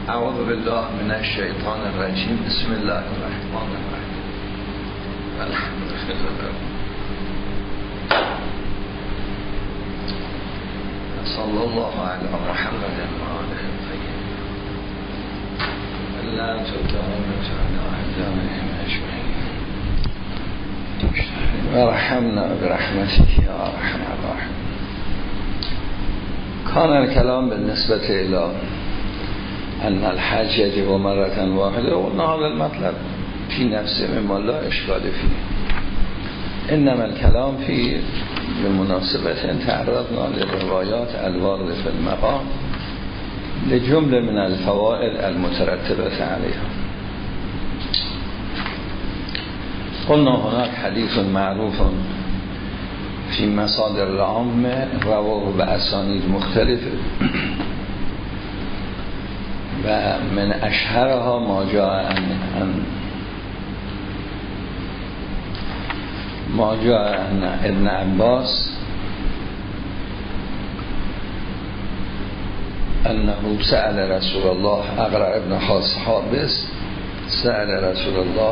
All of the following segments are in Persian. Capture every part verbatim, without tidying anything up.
اعوذ بالله من الشیطان الرجیم. بسم الله الرحمن الرحیم. الحمد لله صلی الله علی محمد و آله الطیبین لا تدامت علی اعدائهم اجمعین ورحمنا برحمتك یا ارحم الراحمین. کان الکلام بالنسبه الی ان الحج یجب مرة واحده و هذا المطلب في نفسه مما لا اشکال فيه، انما الكلام فيه بمناسبة تعرضنا للروايات الواردة في المقام لجمله من الفوائد المترتبة عليها. قلنا هناك حديث معروف في مصادر العامة رواه بأسانيد مختلفة و من اشهرها ما جاء عن ما جاء عن ابن عباس انه سأل رسول الله اقرأ ابن حابس سأل رسول الله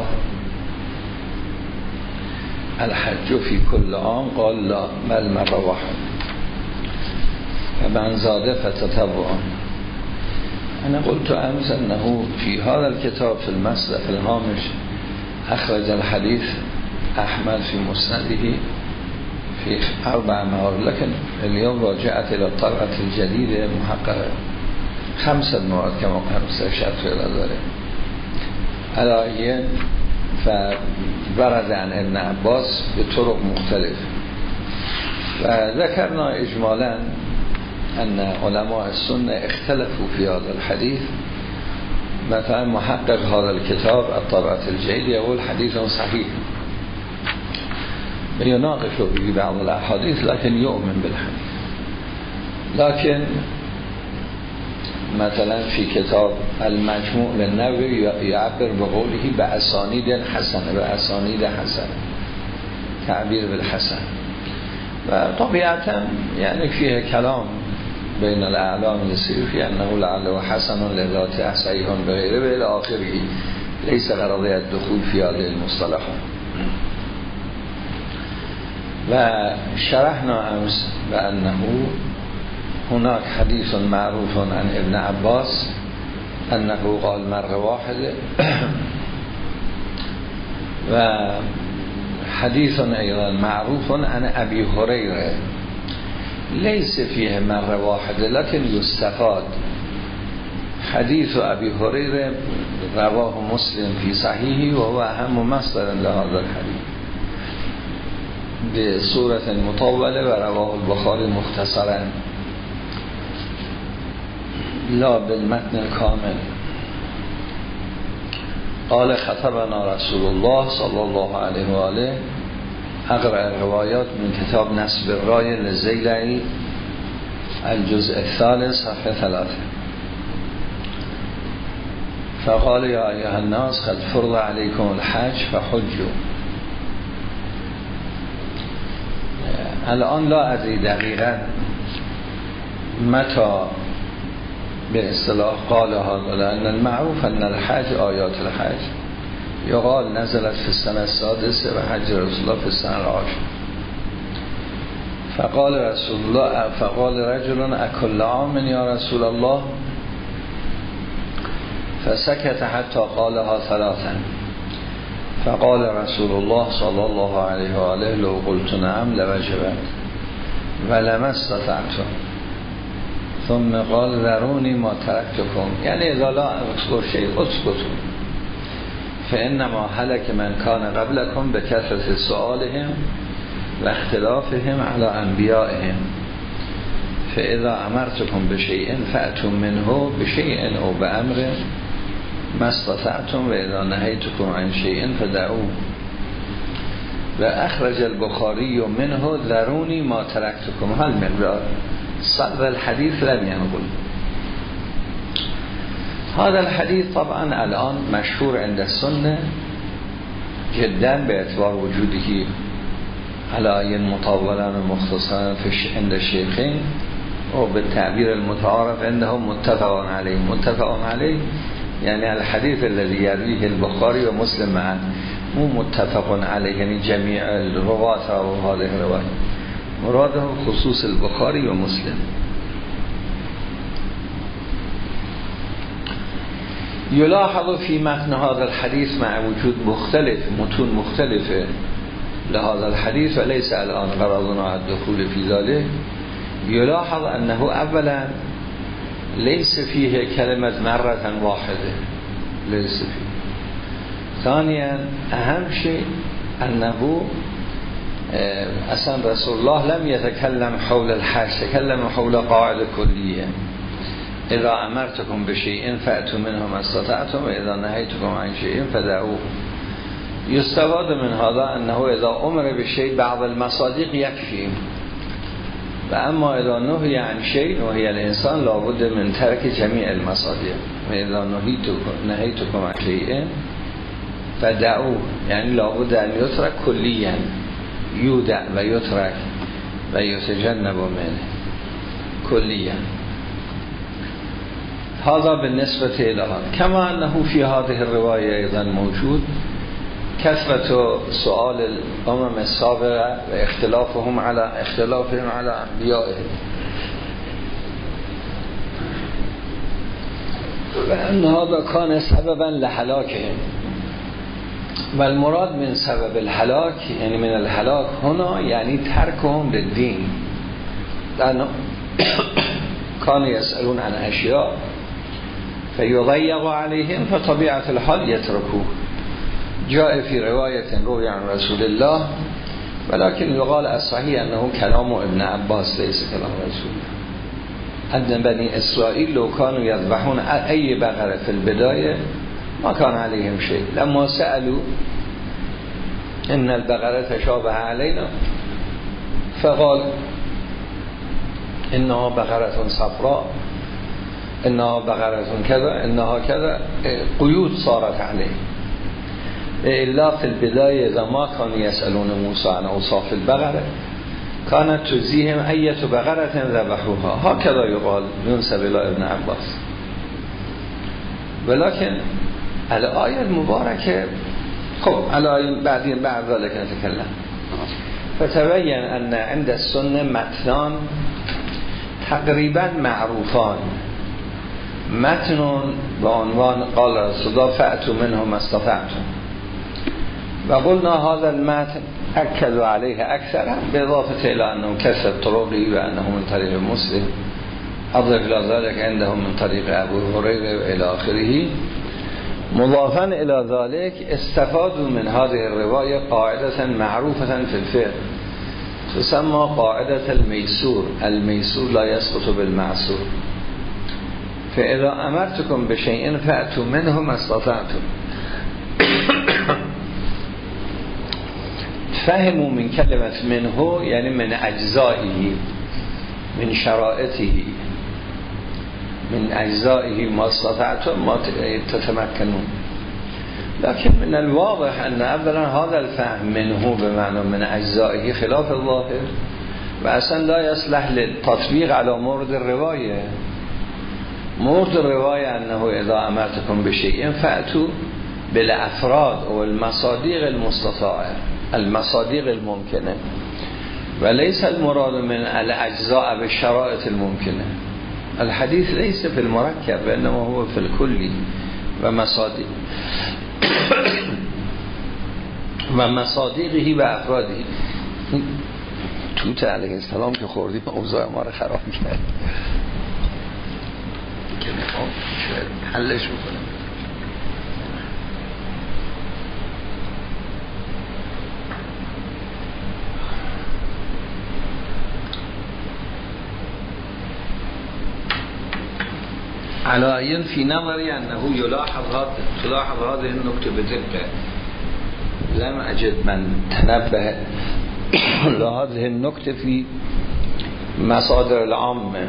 الحج في كل عام قال لا بل مرة واحدة فمن زاد فتتبعا. أنا قلت أمس أنه في هذا الكتاب في المسلك الهامش أخرج الحديث أحمد في مسنده في أربع موارد، لكن اليوم راجعت إلى الطبعة الجديدة محققة خمسة موارد كما خمسة شرط إلى ذلك علائيا فبرد عن ابن عباس بطرق مختلفة. وذكرنا إجمالا أن علماء السنة اختلفوا في هذا الحديث. مثلا محقق هذا الكتاب الطبعة الجديدة يقول حديث صحيح يناقش به بعض الأحاديث لكن يؤمن بالحديث. لكن مثلا في كتاب المجموع للنووي يعبر بقوله بأسانيد حسنة بأسانيد حسنة تعبير بالحسن. وطبيعة يعني فيها كلام بين الأعلام السيوفي أنه لعله حسن لذاته صحيح بغيره وإلى آخره، ليس غرضي الدخول في هذه المصطلحات. وشرحنا أمس بأنه هناك حديث معروف عن ابن عباس أنه قال مرة واحدة، وحديث أيضا معروف عن أبي هريرة ليس فيه مرة واحدة لكن يستفاد. حديث أبي هريرة رواه مسلم في صحيحه وهو أهم مصدر لهذا الحديث بصورة مطولة ورواه البخاري مختصرا لا بالمتن الكامل. قال خطبنا رسول الله صلى الله عليه وآله أقرأ الروايات من كتاب نسب الراية للزيلعي الجزء الثالث صفحة ثلاثة. فقال يا أيها الناس قد فرض عليكم الحج فحجوا. الآن لا أدري دقيقا متى باصطلاح قال هذا، لأن المعروف أن الحج آيات الحج يقال نزلت في السنة السادسة و حج رسول الله في السنة العاشرة. فقال رسول الله فقال رجل أكل عام يا رسول الله فسكت حتى قالها ثلاثا. فقال رسول الله صلى الله عليه وآله لو قلت نعم لوجبت ولما استطعتم. ثم قال ذروني ما تركتكم يعني إذا لا أذكر شيء أسكتوا فإنما هلك من كان قبلكم بكثرة سؤالهم واختلافهم على أنبيائهم فإذا أمرتكم بشيء فأتوا منه بشيء أو بأمر ما استطعتم وإذا نهيتكم عن شيء فدعوه. وأخرج البخاري منه ذروني ما تركتكم هالمقدار صدر الحديث لم ينقل. هذا الحديث طبعا الآن مشهور عند السنة جدا باعتبار وجوده على مطولا ومختصرا عند الشيخين او به تعبیر المتعارف عندهم متفق علیه. متفق علیه یعنی الحدیث الذي یرویه البخاری و مسلم معا، مو متفق علیه یعنی جمیع الروات و هذه الروایات، مراده خصوص البخاری و مسلم. یلاحظ فی متن هذا الحدیث مع وجود مختلف متون مختلفه لهذا الحديث وليس الآن غرضنا الدخول في ذلك. يلاحظ أنه أولا ليس فيه كلمة مرة واحدة، ليس فيه. ثانيا أهم شيء أنه أصلا رسول الله لم يتكلم حول الحج، تكلم حول قاعدة كلية: إذا أمرتكم بشيء فأتوا منه ما استطعتم وإذا نهيتكم عن شيء فدعوه. يستفاد من هذا أنه إذا أمر بشيء بعض المصادق يكفي، وأما إذا نهي عن شيء نهي الإنسان لابد من ترك جميع المصادق. وإذا نهيتكم عن شيء فدعوه يعني لابد أن يترك كليا، يودع ويترك ويتجنب منه كليا. هذا بالنسبة إلى هذا. كما أنه في هذه الرواية أيضا موجود كثرة سؤال الأمم السابقة واختلافهم على اختلافهم على أنبيائهم، وأن هذا كان سببا لهلاكهم. والمراد من سبب الهلاك يعني من الهلاك هنا يعني تركهم للدين، لأنه كانوا يسألون عن أشياء فيضيق عليهم فطبيعة الحال يتركوه. جاء في رواية روي عن رسول الله ولكن يقال الصحيح أنه كلام ابن عباس ليس كلام رسول الله. أن بني إسرائيل لو كانوا يذبحون أي بقرة في البداية ما كان عليهم شيء، لما سألوا إن البقرة تشابه علينا فقال إنها بقرة صفراء، إنها بقرة كذا، إنها كذا، قيود صارت عليه. إلا في البداية إذا ما كانوا يسألون موسى عن أوصاف البقرة كانت تجزيهم أية بقرة ذبحوها، هكذا يقال ينسب إلى ابن عباس. ولكن الآية المباركة خب الآية بعدين بعد ذلك نتكلم. فتبين أن عند السنة متنان تقريبا معروفان. متن بعنوان قال رسول الله فأتوا منه ما استطعتم، وقلنا هذا المتن أكدوا عليه أكثر بإضافة إلى أنه كسر طرقه وأنه من طريق مسلم، أضف إلى ذلك عندهم من طريق أبو هريرة وإلى آخره. مضافا إلى ذلك استفادوا من هذه الرواية قاعدة معروفة في الفقه تسمى قاعدة الميسور. الميسور لا يسقط بالمعسور. فإذا أمرتكم بشيء فأتوا منه ما استطعتم. فهموا من كلمة منه يعني من أجزائه، من شرائطه، من أجزائه ما استطعتم ما تتمكنون. لكن من الواضح أن أولا هذا الفهم منه بمعنى من أجزائه خلاف الظاهر، وأصلا لا يصلح للتطبيق على مورد الرواية. مورد الرواية أنه إذا أمرتكم بشيء فأتوا بالأفراد أو المصادق المستطاعة، المصادق الممكنة، وليس المراد من الأجزاء بالشرائط الممكنة. الحديث ليس في المركب وإنما هو في الكل ومصادق ومصادقه وأفراده. توت علیه السلام که خوردیم اوضاع ما رو خراب کرد، شاید حلش بکنم. علائن في نظري أنه يلاحظ هذا تلاحظ هذه النكتة بدقة. لم أجد من تنبه لهذه النكتة في مصادر العامة.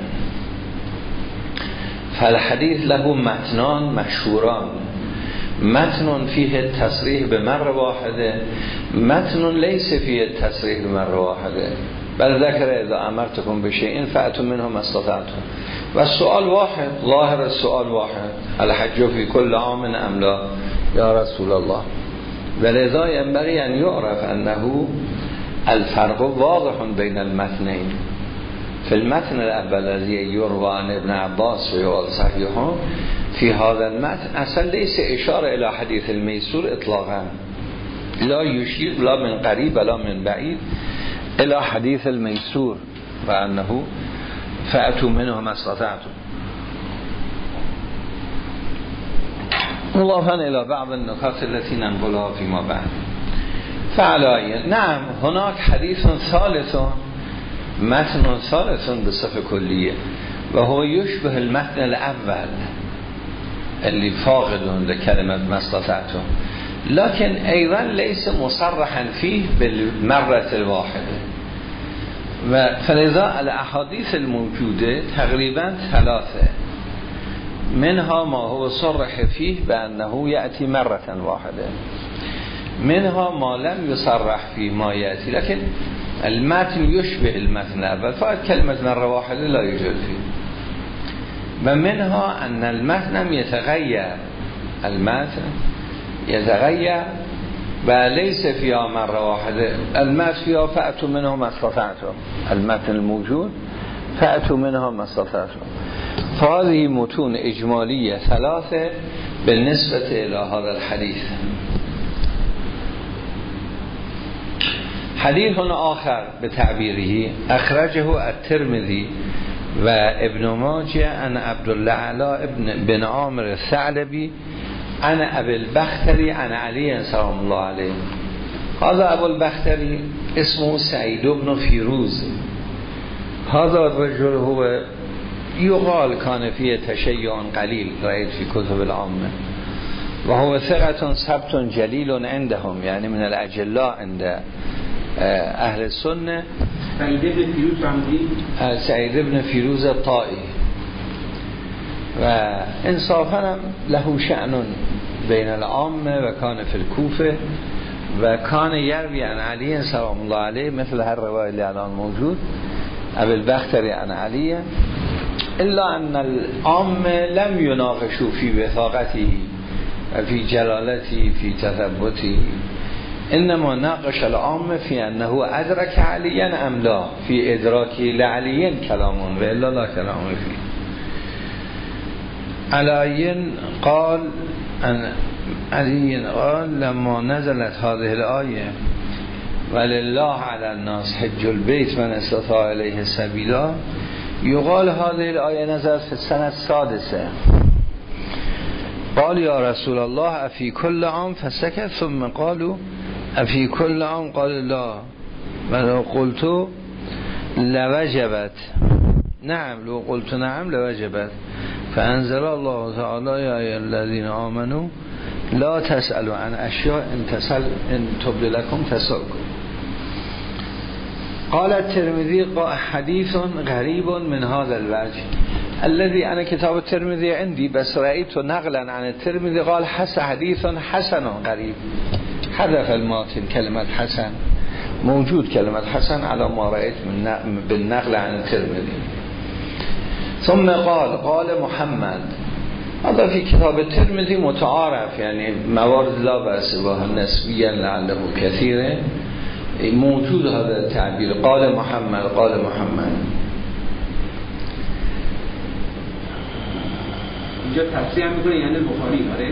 فالحديث له متنان مشهوران، متن فيه التصريح بمرة واحدة، متن ليس فيه التصريح بمرة واحدة. بل ذکر اذا امرتكم بشيء فأتوا منه ما استطعتم. و سؤال واحد، ظاهر السؤال واحد، الحج في كل عام ام لا یا رسول الله. ولذا ينبغي ان يعرف انه الفرق واضح بين المتنين. في المتن الاول الذي يروى عن ابن عباس و يقال صحيح، في هذا المتن اصلا ليس اشاره الى حديث الميسور اطلاقا، لا يشير لا من قریب ولا من بعید الى حديث الميسور و انه فأتوا منه ما استطعتم، مضافا الى بعض النکات التي ننقلها فيما بعد. فعلایه نعم هناك حديث ثالث متن ثالث بصفه کلیه و هو يشبه المتن الاول اللي فاقد لكلمه ما استطعتم، لكن ايضا ليس مصرحا فيه بالمرة الواحده. و فلذا الاحاديث الموجوده تقریبا ثلاثه، منها ما هو صرح فيه بانه یأتی مرة واحده، منها ما لم يصرح فيه ما یأتی لكن المتن يشبه المتن الاول فقط كلمه مرة واحده لا يوجد فيه. و منها ان المتن يتغير، المتن يتغير و ليس فيها مرة واحده، المتن فيها فأتوا منه ما استطعتم، المتن الموجود فأتوا منه ما استطعتم. فهذه متون اجمالية ثلاثة بالنسبة إلى هذا الحديث. حديث آخر بتعبيره أخرجه الترمذي و ابن ماجه عن عبد الله علا ابن بن عامر الثعلبي عن ابي البختري عن علي سلام الله عليه. هذا ابو البختري اسمه سعيد بن فيروز، هذا الرجل هو يقال كان فيه تشيع قليل رأيت في كتب العامة، وهو ثقة ثبت جليل عندهم، يعني من الأجلاء عند أهل السنة. سعيد بن فيروز عندي سعيد بن فيروز الطائي، و انصافا له شأن بين العامة و كان في الكوفة و كان يروي عن علي سلام الله عليه مثل هر رواية اللي الان موجود ابي البختري عن علي، إلا أن العامة لم يناقشوا في وثاقته في جلالته في تثبته، إنما ناقش العامة في أنه أدرك عليا أم لا، في إدراكه لعلي كلام وإلا لا كلام فيه. علي قال أن علي قال لما نزلت هذه الآية ولله على الناس حج البيت من استطاع إليه سبيلا، يقال هذه الآية نزلت في السنة السادسة. قال يا رسول الله أفي كل عام فسكت، ثم قالوا أفي كل عام قال لا، ولو قلت لوجبت، نعم لو قلت نعم لوجبت، فأنزل الله تعالى يا أيها الذين آمنوا لا تسألوا عن أشياء إن تسأل إن تبد لكم تسألكم. قال الترمذي حديث غريب من هذا الوجه الذي أنا كتاب الترمذي عندي بس رأيت نقلا عن الترمذي قال حس حديث حسن غريب، حذف الماتن كلمة حسن، موجود كلمة حسن على ما رأيت من بالنقل عن الترمذي. ثم قال قال محمد، هذا في كتاب الترمذي متعارف، يعني موارد لا بأس بها نسبيا لعله كثيره موجود هذا التعبير، قال محمد قال محمد. اینجا تفسیر میکنه یعنی بخاری. آره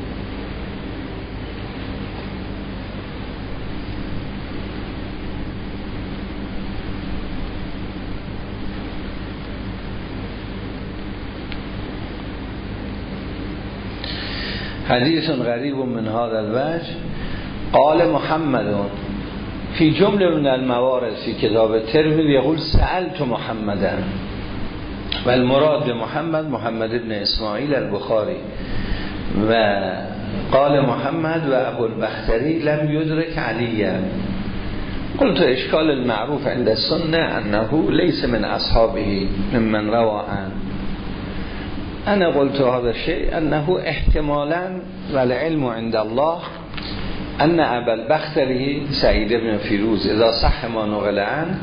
حديث غريب من هذا الوجه قال محمد في جمله من الموارد في كتاب الترمذي يقول سألت محمدا، والمراد بمحمد محمد ابن اسماعیل البخاري، وقال محمد وابو البختري لم يدرك عليا. قلت اشكال المعروف عند السنة انه ليس من اصحابه ممن روى عنه. أنا قلت هذا الشيء أنه احتمالا والعلم عند الله أن أبا البختري سعيد بن فيروز إذا صح ما نقل عنه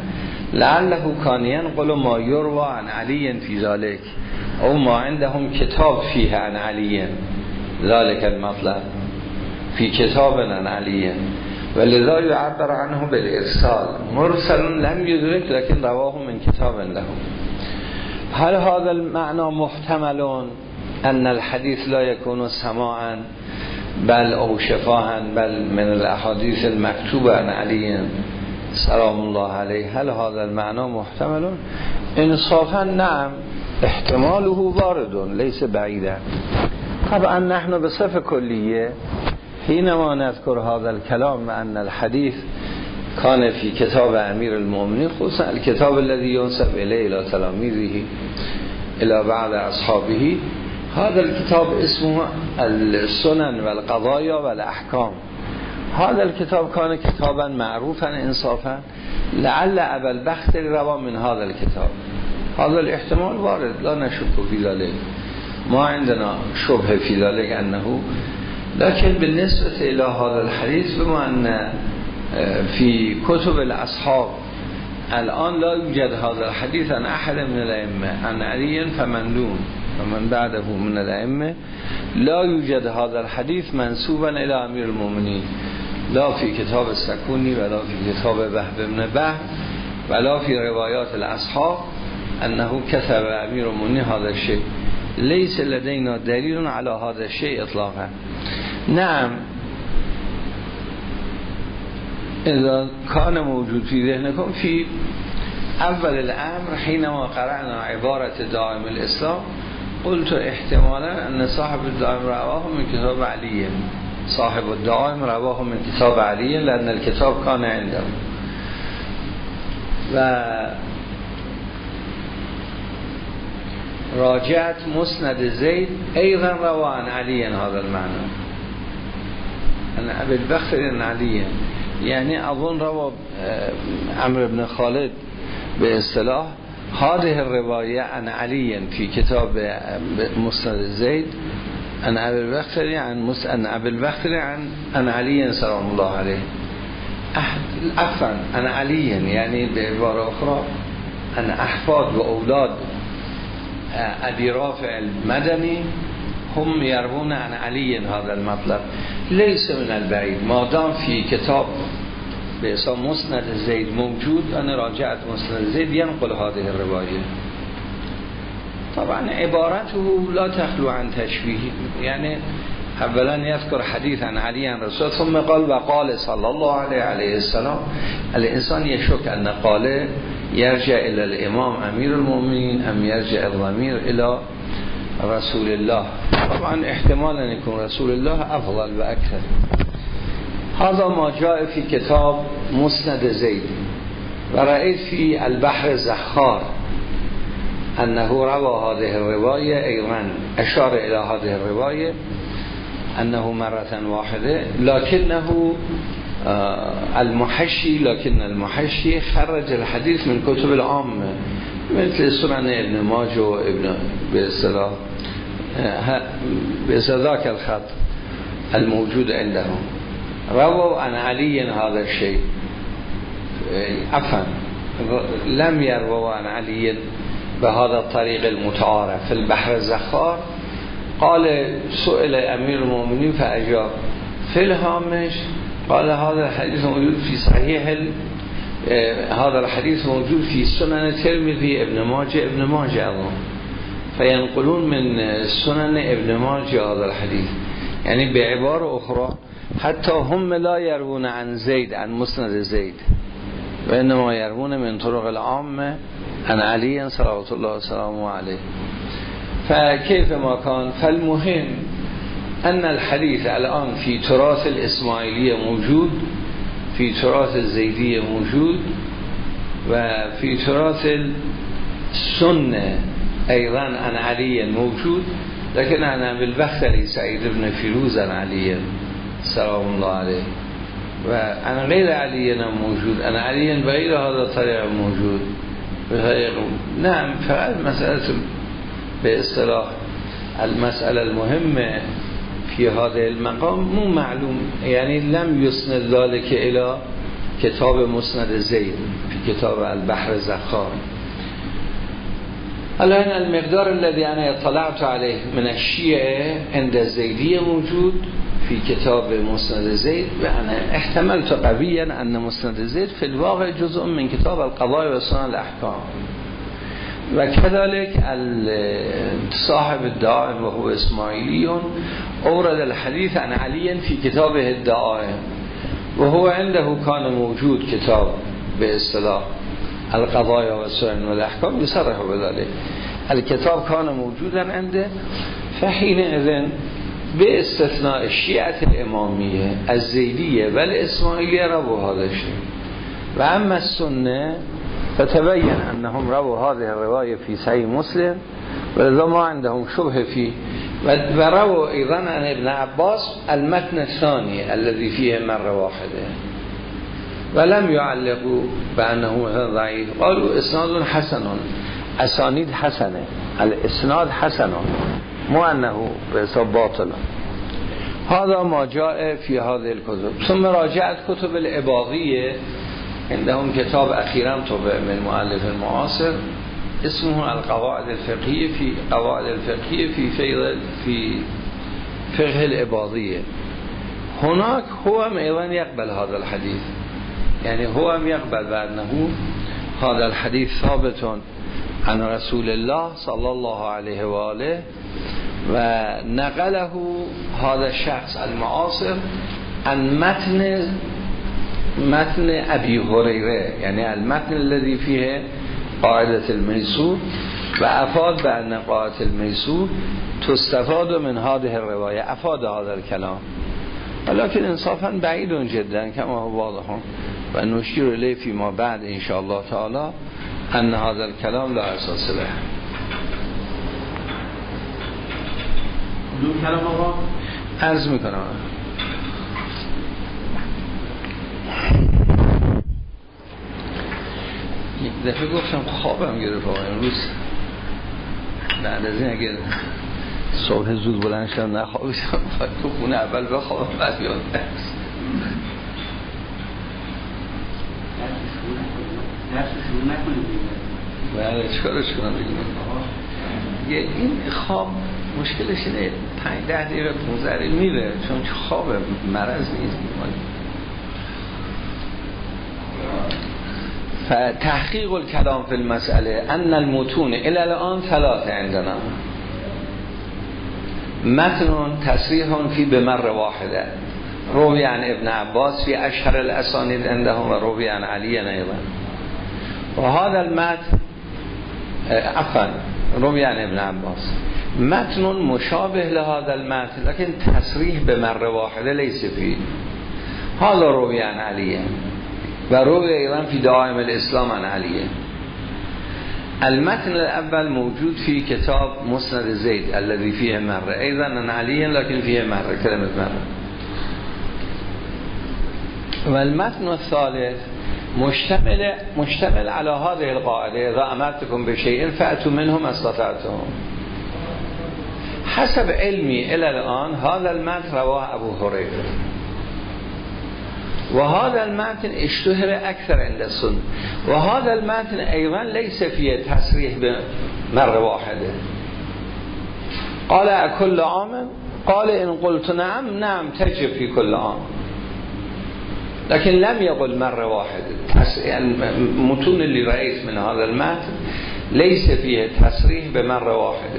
لعله کان ینقل ما یروى عن علی فی ذلک او ما عندهم کتاب فیه عن علی ذلك المطلب فی کتاب عن علی ولذا يعبر عنه بالارسال مرسل لم يدرك لكن رواه من کتاب له. هل هذا المعنى محتمل ان الحديث لا يكون سماعا بل او شفاها بل من الاحاديث المكتوبه عن علي سلام الله علیه؟ هل هذا المعنى محتمل؟ انصافا نعم احتماله وارد ليس بعيدا. طبعا نحن بصفة كلية حينما نذكر هذا الكلام أن الحديث كان في كتاب أمير المؤمنين خصوصا الكتاب الذي ينسب إليه إلى تلاميذه إلى بعض أصحابه، هذا الكتاب اسمه السنن والقضايا والأحكام. هذا الكتاب كان كتابا معروفا انصافا لعل ابا البختري روى من هذا الكتاب. هذا الاحتمال وارد لا نشك في ذلك، ما عندنا شبه في ذلك أنه، لكن بالنسبة إلى هذا الحديث بما أن في كتب الأصحاب الآن لا يوجد هذا الحديث عن أحد من الأئمة عن علي فمن دون ومن بعده من الأئمة، لا يوجد هذا الحديث منسوبا إلى أمير المؤمنين لا في كتاب السكوني ولا في كتاب وهب بن بهب ولا في روايات الأصحاب أنه كتب أمير المؤمنين هذا الشيء. ليس لدينا دليل على هذا الشيء إطلاقا. نعم إذا كان موجود في ذهنكم في أول الأمر حينما قرأنا عبارة دائم الإسلام قلت احتمالا أن صاحب الدائم رواه من كتاب علي، صاحب الدائم رواه من كتاب علي لأن الكتاب كان عنده. و راجعت مسند زيد أيضا روى عن علي هذا المعنى أن أبي البختري عن علي، يعني أظن روى عمرو بن خالد باصطلاح هذه الرواية عن علي في كتاب مسند زيد عن أبي البختري عن عن أبي البختري عن عن علي سلام الله عليه. عفوا عن علي، يعني بعبارة أخرى أن أحفاد وأولاد أبي رافع المدني هم يروون عن علي هذا المطلب. ليس من البعيد ما دام في كتاب باسم مسند زيد موجود أنا راجعت مسند زيد ينقل هذه الرواية. طبعا عبارته لا تخلو عن تشبيه، يعني اولا يذكر حديث عن علي عن رسول ثم قال وقال صلى الله عليه عليه السلام. الإنسان يشك أن قال يرجع إلى الإمام أمير المؤمنين أم يرجع الضمير إلى رسول الله. طبعا احتمال أن يكون رسول الله أفضل وأكثر. هذا ما جاء في كتاب مسند زيد. ورأيت في البحر الزخار أنه روى هذه الرواية أيضا، أشار إلى هذه الرواية أنه مرة واحدة، لكنه المحشي لكن المحشي خرج الحديث من كتب العامة مثل سنن ابن ماجه وابن باصطلاح بذاك الخط الموجود عندهم رووا عن علي هذا الشيء. عفوا لم يرووا عن علي بهذا الطريق المتعارف. في البحر الزخار قال سئل أمير المؤمنين فأجاب. في الهامش قال هذا الحديث موجود في صحيح ال... هذا الحديث موجود في سنن الترمذي ابن ماجه ابن ماجه أظن، فينقلون من سنن ابن ماجه هذا الحديث. يعني بعبارة أخرى حتى هم لا يروون عن زيد عن مسند زيد وإنما يروون من طرق العامة عن علي صلوات الله وسلامه عليه. فكيف ما كان، فالمهم أن الحديث الآن في تراث الإسماعيلية موجود، في تراث الزيدية موجود، وفي تراث السنة أيضا عن علي موجود، لكن أنا بالبختري سعيد بن فيروز عن علي سلام الله عليه، وأنا غير علي موجود، أنا علي بغير هذا الطريق موجود بطريق. نعم فالمسألة باصطلاح المسألة المهمة في هذا المقام مو معلوم، يعني لم يسند ذلك إلى کتاب مسند زید فی کتاب البحر زخار. الان المقدار الذي انا اطلعت عليه من الشیعه عند زیدی موجود فی کتاب مسند زید و انا احتملت قویا ان مسند زید فی الواقع جزء من کتاب القضاء و سنن الاحکام و كذلك صاحب الدائم و هو اسماعیلی اورد الحديث عن علی فی کتابه الدائم و هو عنده کان موجود کتاب به اصطلاح القضاء و سنن الاحکام يصرح بذلك الكتاب كان موجودا عنده فحين اذن به استثناء الشیعة الامامیه از زیدیه و الاسماعیلیه رو هذا شيء و اما السنه فتبين انهم رووا هذه الروايه في صحيح مسلم ولذا ما عندهم شبهه فيه و رووا ايضا عن ابن عباس المتن الثاني الذي فيه مره واحده ولم يعلقوا بانه ضعيف قالوا اسناد حسن اسانید حسنه الاسناد حسن مو انه بحساب باطل. هذا ما جاء في هذه الكتب. ثم راجعت كتب العباضية عندهم كتاب اخيرا طبع من مؤلف المعاصر اسمه القواعد الفقهية في قواعد الفقهية في فقه في فقه العباضية. هناك هو ايضا يقبل هذا الحديث، يعني هو يقبل بأنه هذا الحديث ثابت عن رسول الله صلى الله عليه وآله و نقله هذا الشخص المعاصر عن متن متن ابي هريره، يعني المتن الذي فيه قاعدة الميسور و افاد بأن قاعدة الميسور تستفاد من هذه الرواية، افاد هذا الكلام ولكن انصافا بعيد جدا كما هو واضح و نشير إليه فيما بعد إن شاء الله تعالى أن هذا الكلام لا أساس له. دو کلام آقا عرض میکنم یک دفعه گفتم خوابم گرفت آقا امروز بعد از این اگر صبح زود بلند شدم نخوابیدم تو خونه اول بخوابم بعد یاد درست درس شروع نکنید بله چکارش کنم دیگه این خواب مشکلش اینه پنج ده دقیقه پونزده دقیقه میره چون خواب مرض نیست. فتحقیق الکلام فی المسئله ان المتون الى الان ثلاثه عندنا متن تصریح فی بمر واحده روی عن ابن عباس فی اشهر الاسانید عندهم و روی عن علی ایضا و هذا المتن عفوا روی عن ابن عباس متن مشابه لهذا المتن لكن تصریح بمر واحده ليس فيه. هذا روی عن علی و روی ایضا فی دائم الاسلام عن علی. المتن الاول موجود في كتاب مسند زيد الذي فيه مرة ايضا عن علي لكن فيه مرة كلمة مرة. والمتن الثالث مشتمل مشتمل على هذه القاعدة اذا امرتكم بشيء فأتوا منه ما استطعتم. حسب علمي الى الان هذا المتن رواه ابو هريرة وهذا المتن اشتهر اكثر عند السنة وهذا المتن ايضا ليس فيه تصريح بمرة واحدة. قال اكل عام قال ان قلت نعم نعم تجب في كل عام لكن لم يقل مرة واحدة. المتون اللي رأيت من هذا المتن ليس فيه تصريح بمرة واحدة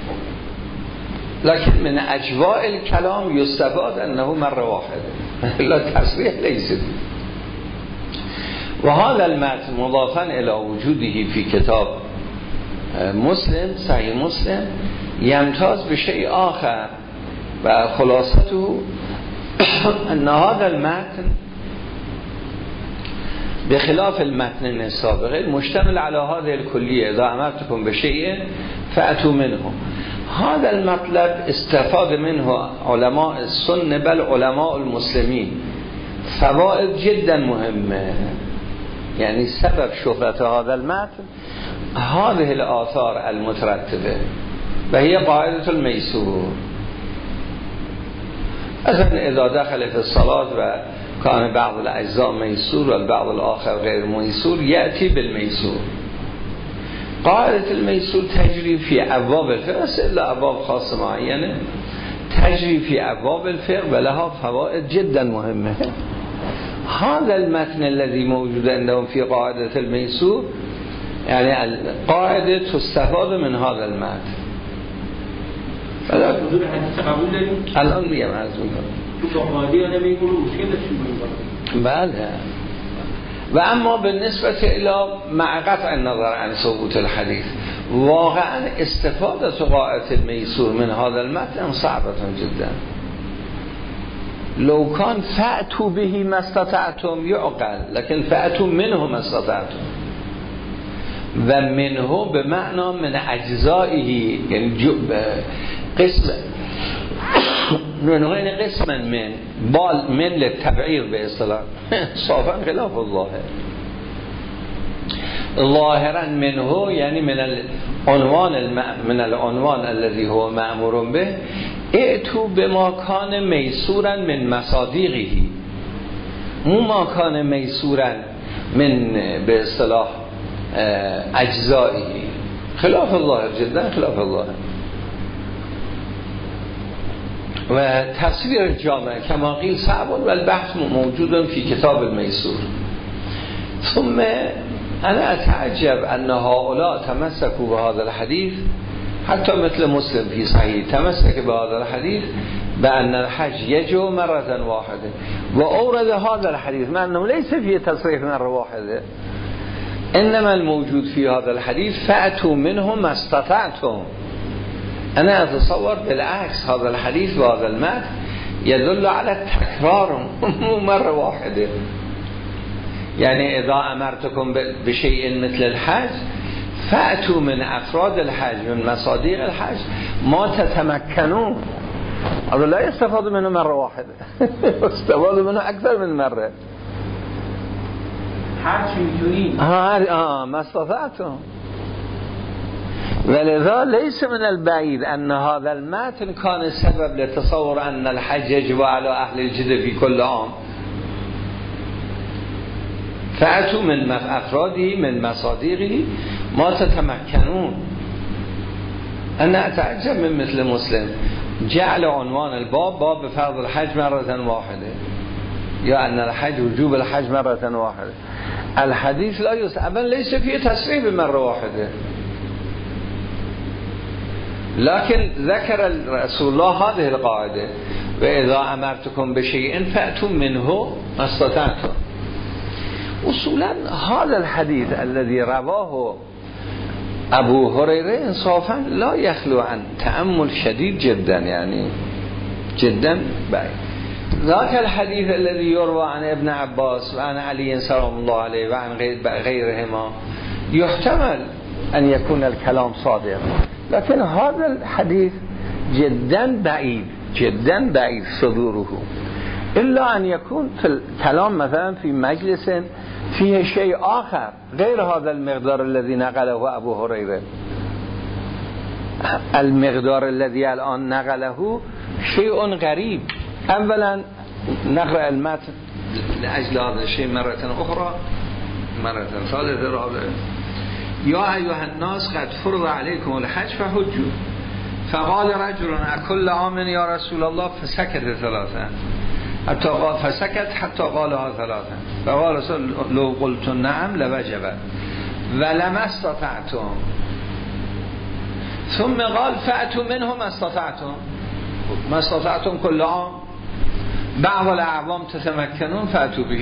لكن من اجواء الكلام يستفاد انه مرة واحدة لا تصريح ليس فيه. وهذا المتن مضافا الى وجوده في كتاب مسلم صحيح مسلم يمتاز بشيء آخر و خلاصته ان هذا المتن بخلاف المتن السابق مشتمل على هذه الكلية اذا امرتكم بشيء فأتوا منه. هذا المطلب استفاد منه علماء السنة بل علماء المسلمين فوائد جدا مهمة. يعني سبب شهرة هذا المتن هذه الآثار المترتبة وهي قاعدة الميسور. مثلا اذا دخل في الصلاة و کان بعض الاجزاء میسور و بعض الاخر غیر میسور یأتی بالمیسور. قاعده المیسور تجری فی ابواب الفقه الا ابواب خاص معینه تجری فی ابواب الفقه و لها فوائد جدا مهمه. هذا المتن الذي موجود عندهم في قاعده الميسور يعني القاعده تستفاد من هذا المتن. حضور حدیث قبول داریم؟ الان میگم عرض میکنم تو قاعده آدم این کنه مشکل داشتیم. بله. و اما بالنسبه الى مع قطع النظر عن ثبوت الحديث واقعا استفاده قاعده الميسور من هذا المتن صعبه جدا. لو كان فأتوا به ما استطعتم يعقل لكن فأتوا منه ما استطعتم و منه به معنا من اجزائه یعنی قسم منه یعنی قسما من بال من للتبعیر به اصطلاح صافا خلاف الظاهر. ظاهرا منه یعنی من العنوان الم... من العنوان الذي هو مأمور به ائتوا بما كان میسورا من مصادیقه مو ما كان میسورا من به اصطلاح اجزائه خلاف الظاهر جدا خلاف الظاهر. و تفسیر جامع كما قيل صعب والبحث موجود في كتاب الميسور. ثم انا اتعجب ان هؤلاء تمسكوا بهذا الحديث حتى مثل مسلم في صحيح تمسك بهذا الحديث بأن الحج يجب مرة واحدة وأورد هذا الحديث مع أنه ليس فيه تصريح مرة واحدة إنما الموجود في هذا الحديث فأتوا منه ما استطعتم. أنا أتصور بالعكس هذا الحديث وهذا المتن يدل على التكرار مو مرة واحدة. يعني إذا أمرتكم بشيء مثل الحج فأتوا من أفراد الحج من مصادیق الحج ما تتمكنون. هذا لا يستفاد منه مرة واحدة استفاد منه أكثر من مرة. حج میتونید آه ما استطعتم. ولذا ليس من البعيد أن هذا المتن كان سبب لتصور أن الحج يجب على أهل الجدة في كل عام. فأتوا من أفراده من مصادیقه ما تتمكنون. أنا أتعجب من مثل مسلم جعل عنوان الباب باب فرض الحج مرة واحدة يا أن الحج وجوب الحج مرة واحدة. الحديث لا يستعمل ليس فيه تصريح بمرة واحدة لكن ذكر رسول الله هذه القاعدة وإذا أمرتكم بشيء فأتوا منه ما استطعتم. اصولا هذا الحديث الذي رواه ابو هريره انصافا لا يخلو عن تأمل شديد جدا يعني جدا بعيد. ذاك الحديث الذي يروى عن ابن عباس وعن علي سلام الله عليه وعن غيرهما يحتمل أن يكون الكلام صادق لكن هذا الحديث جدا بعيد جدا بعيد صدوره إلا أن يكون في الكلام مثلا في مجلس فيه شيء آخر غير هذا المقدار الذي نقله أبو هريرة. المقدار الذي الآن نقله شيء غريب. أولا نقرأ المتن لأجل هذا الشيء مرة أخرى مرة ثالثة رابعة. يا أيها الناس قد فرض عليكم الحج فحجوا فقال رجل أكل عام يا رسول الله فسكت ثلاثة حتى قال فسكت حتى قالها ثلاثة فقال رسول لو قلت نعم لوجبت ولما استطعتم ثم قال فأتوا منه ما استطعتم ما استطعتم كل عام بعض الأعوام تتمكنون فأتوا به.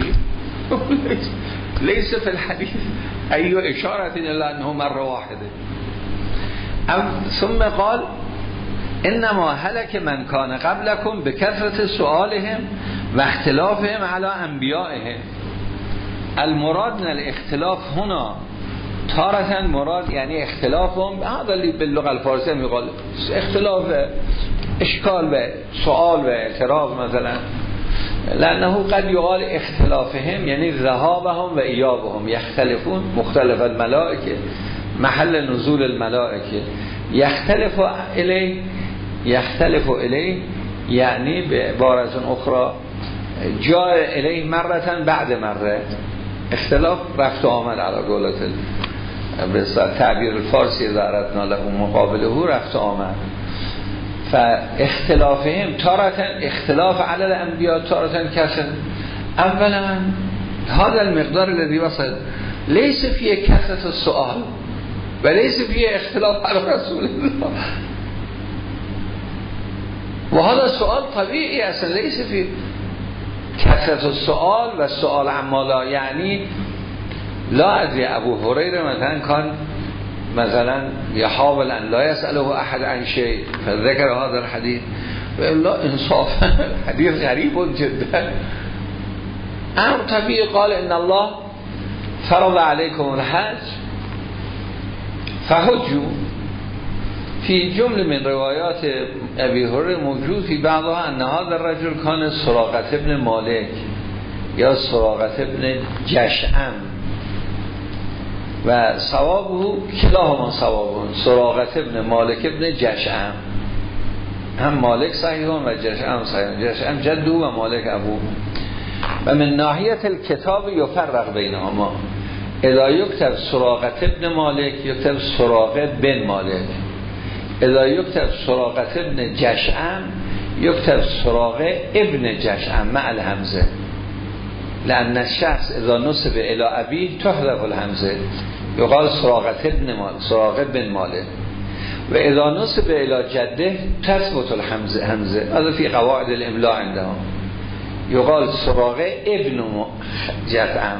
ليس في الحديث أي إشارة إلا أنه مرة واحدة. ثم قال إنما هلك من كان قبلكم بكثرة سؤالهم واختلافهم على أنبيائهم. المراد من الاختلاف هنا تارة مراد يعني اختلافهم هذا اللي باللغة الفارسية يقال اختلاف اشكال و سؤال و اعتراض مثلا لأنه قد يقال اختلافهم يعني ذهابهم و إيابهم يختلفون مختلف الملائكة محل نزول الملائكة يختلف إليه يختلف إليه يعني بعبارة أخرى جا الیه مرتن بعد مره، اختلاف رفت و آمد علی قولت به تعبیر الفارسی دارتنا له مقابله رفت و آمد. فاختلافهم تارتن اختلاف علی الانبیاء تارتن کسن. اولا هذا المقدار الذي وصل ليس فيه كثرة السؤال وليس فيه اختلاف على رسول الله، وهذا السؤال طبيعي اصلا ليس فيه كثرة السؤال و سؤال عما لا یعنی لا ادري ابو هريره مثلا كان مثلا يحاول ان لا يسأله احد عن شيء فذكر هذا الحديث والا انصافا حديث غريب جدا. امر طبيعي قال ان الله فرض عليكم الحج فحجوا. في جمله من روايات ابي هريره موجود في بعضها ان هذا الرجل كان سراقة ابن مالك یا سراقة ابن جشعم و ثوابه کلاهما ثوابون. سراقة ابن مالک ابن جشعم، هم مالک صحیحون و جشعم صحیحون، جشعم جدو و مالک ابو. و من ناحیت الکتاب یفرق بینهما، اذا یکتب سراقة ابن مالک یکتب سراقة بن مالک، اذا یکتب سراقة ابن جشعم یکتب سراقة ابن جشعم مع الهمزه، لأن الشخص اذا نسب الى ابيه تحذف الهمزه یقال سراقة ابن مالک سراقة بن مالک، و اذا نسب الى جده تثبت الهمزه همزه. هذا في قواعد الاملاء عندهم یقال سراقة ابن جشعم.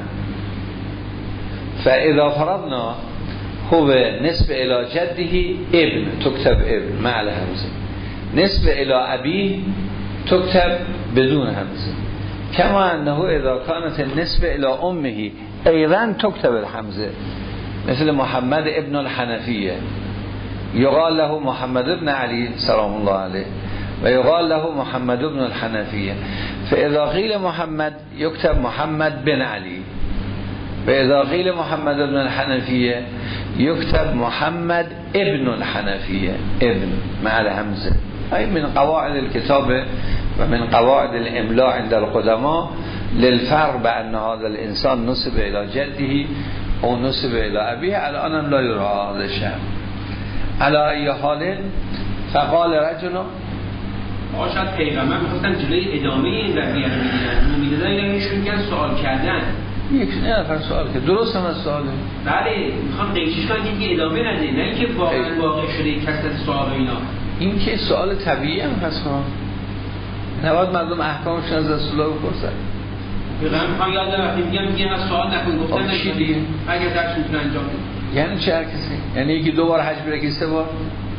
فاذا فرضنا هو نسب الى جده ابن تكتب ابن مع الهمزه، نسب الى ابيه تكتب بدون همزه، كما انه اذا كانت النسبه الى امه ايضا تكتب الهمزه، مثل محمد ابن الحنفیه یقال له محمد ابن علی سلام الله علیه و یقال له محمد ابن الحنفیه. فاذا قیل محمد یکتب محمد بن علی و اذا قیل محمد ابن الحنفیه یکتب محمد ابن الحنفیه ابن مع الهمزه. ای من قواعد الكتاب و من قواعد الاملاء عند القدماء للفرق بان هذا الانسان نسب الى جده او نسب الى ابيه. الان لا يرى هذا الشيء. على ای حال فقال رجل آشد پیغمبر میخواستن جلوی ادامه این رویه رو میگیرن، مومیدن این میشون که سوال کردن یک نفر سوال که درست هم از سواله. بله میخوام قیچیش کنم که ادامه نده، نه اینکه واقعا واقع شده کسرت سوال و اینا. این که سوال طبیعی هم هست کنم نباید مردم احکامش از رسول الله بپرسن. پیغمبر میخوام یاد وقتی میگم میگم از سوال نکن گفتن نکن اگر درش میتونه انجام بده. یعنی چه هر کسی؟ یعنی یکی دو بار حج بره که سه بار؟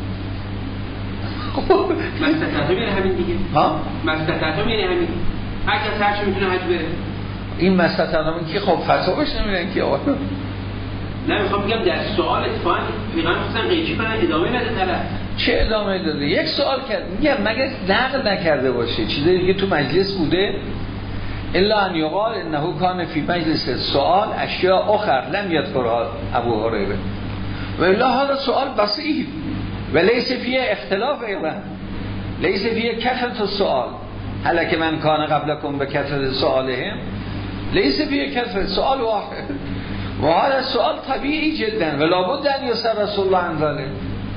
مستطعتم یعنی همین دیگه. ها؟ مستطعتم یعنی همین. هر کس هرچی میتونه حج بره. این مستطعتم که خب فتواش نمیدن که آقا. نه میخوام بگم در سوال اتفاقا پیغمبر خواستن قیچی کنن ادامه نده طرف. چه ادامه داده؟ یک سوال کرد. میگم مگه نقل نکرده باشه چیزی دیگه تو مجلس بوده؟ الا ان یقال انه کان فی مجلس سوال اشیاء اخر لم یذکرها ابو هریره و الا هذا سوال بسيط وليس فيه اختلاف ايضا ليس فيه كثرة السؤال. هل که من کان قبلكم بكثرة سؤالهم ليس فيه كثرة سؤال واحد وهذا السؤال طبيعي جدا ولا بد ان يسأل رسول الله عن ذلك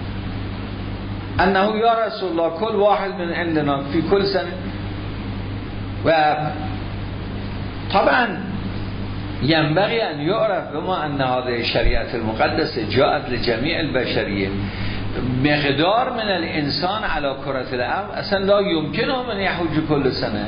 انه يا رسول الله كل واحد من عندنا في كل سنه. و طبعا ينبغي ان يعرف بما ان هذه الشريعه المقدسه جاءت لجميع البشريه مقدار من الانسان على كرة الارض اصلا لا يمكنهم ان يحج كل سنه.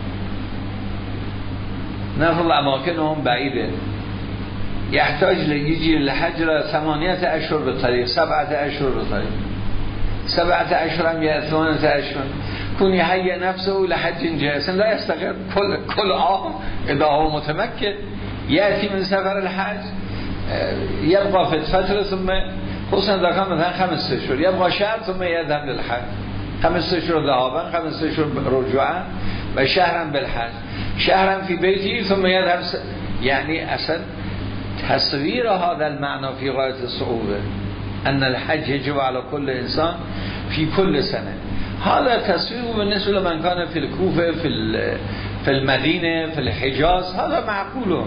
نفر اماكنهم بعيده يحتاج ليجي الحج ثمانية اشهر بالطريق سبعة اشهر بالطريق سبعة اشهر يا ثمانية اشهر كون يهيئ نفسه لحج جائز لا يستغرق كل كل عام اذا هو متمكن ياتي من سفر الحج يبقى في فترة ثم خصوصا اذا كان مثلا خمس اشهر يبقى شهر ثم يذهب للحج خمس اشهر ذهابا خمس اشهر رجوعا و شهرا بالحج شهرا في بيته ثم يذهب س... يعني اصلا تصوير هذا المعنى في غاية الصعوبة ان الحج يجب على كل انسان في كل سنة. هذا تصوير بالنسبة لمن كان في الكوفة في في في المدينة في الحجاز هذا معقول.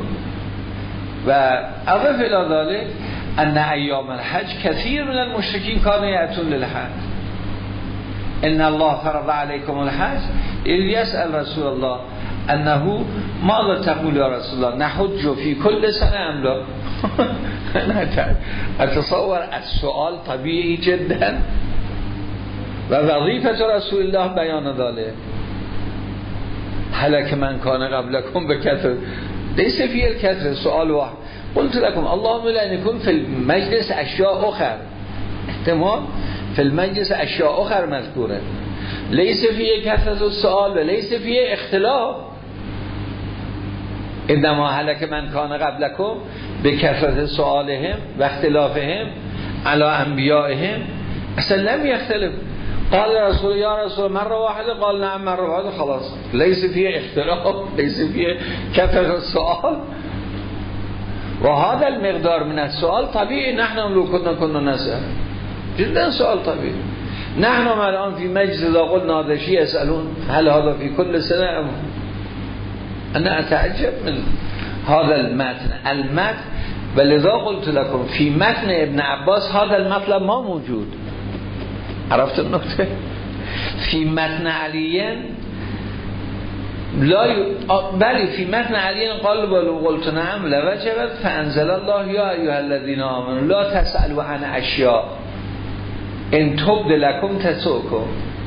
وأضف إلى ذلك أن أيام الحج كثير من المشركين كانوا يأتون للحج. إن الله فرض عليكم الحج إذ يسأل رسول الله أنه ماذا تقول يا رسول الله نحج في كل سنة أم لا؟ أتصور السؤال طبيعي جدا و وظيفة رسول الله بیان ذلك. هلك من كان قبلكم بكثرة ليس فيه الكثرة. سؤال واحد قلت لكم اللهم لا يكون في المجلس أشياء أخرى، احتمال في المجلس أشياء أخرى مذكورة ليس فيه كثرة السؤال وليس فيه اختلاف. إنما هلك من كان قبلكم بكثرة سؤالهم و اختلافهم على انبیائهم اصلا لم يختلف. قال رسول یا رسول مرة واحدة قال نعم مرة واحدة خلاص ليس فيه اختلاف ليس فيه كثرة السؤال. وهذا المقدار من السؤال طبيعي. نحن لو كنا كنا نسأل جدا سؤال طبيعي. نحن الآن في مجلس إذا قلنا هذا شيء يسألون هل هذا في كل سنة؟ أنا أتعجب من هذا المتن المتن ولذا قلت لكم في متن ابن عباس هذا المطلب ما موجود. عرفت النکته؟ في متن علیین لا ي... بله في متن علیین قال ولو قلت نعم لوجبت فانزل الله یا ایها الذین آمنوا لا تسألوا عن اشیاء ان تبد لكم تسؤكم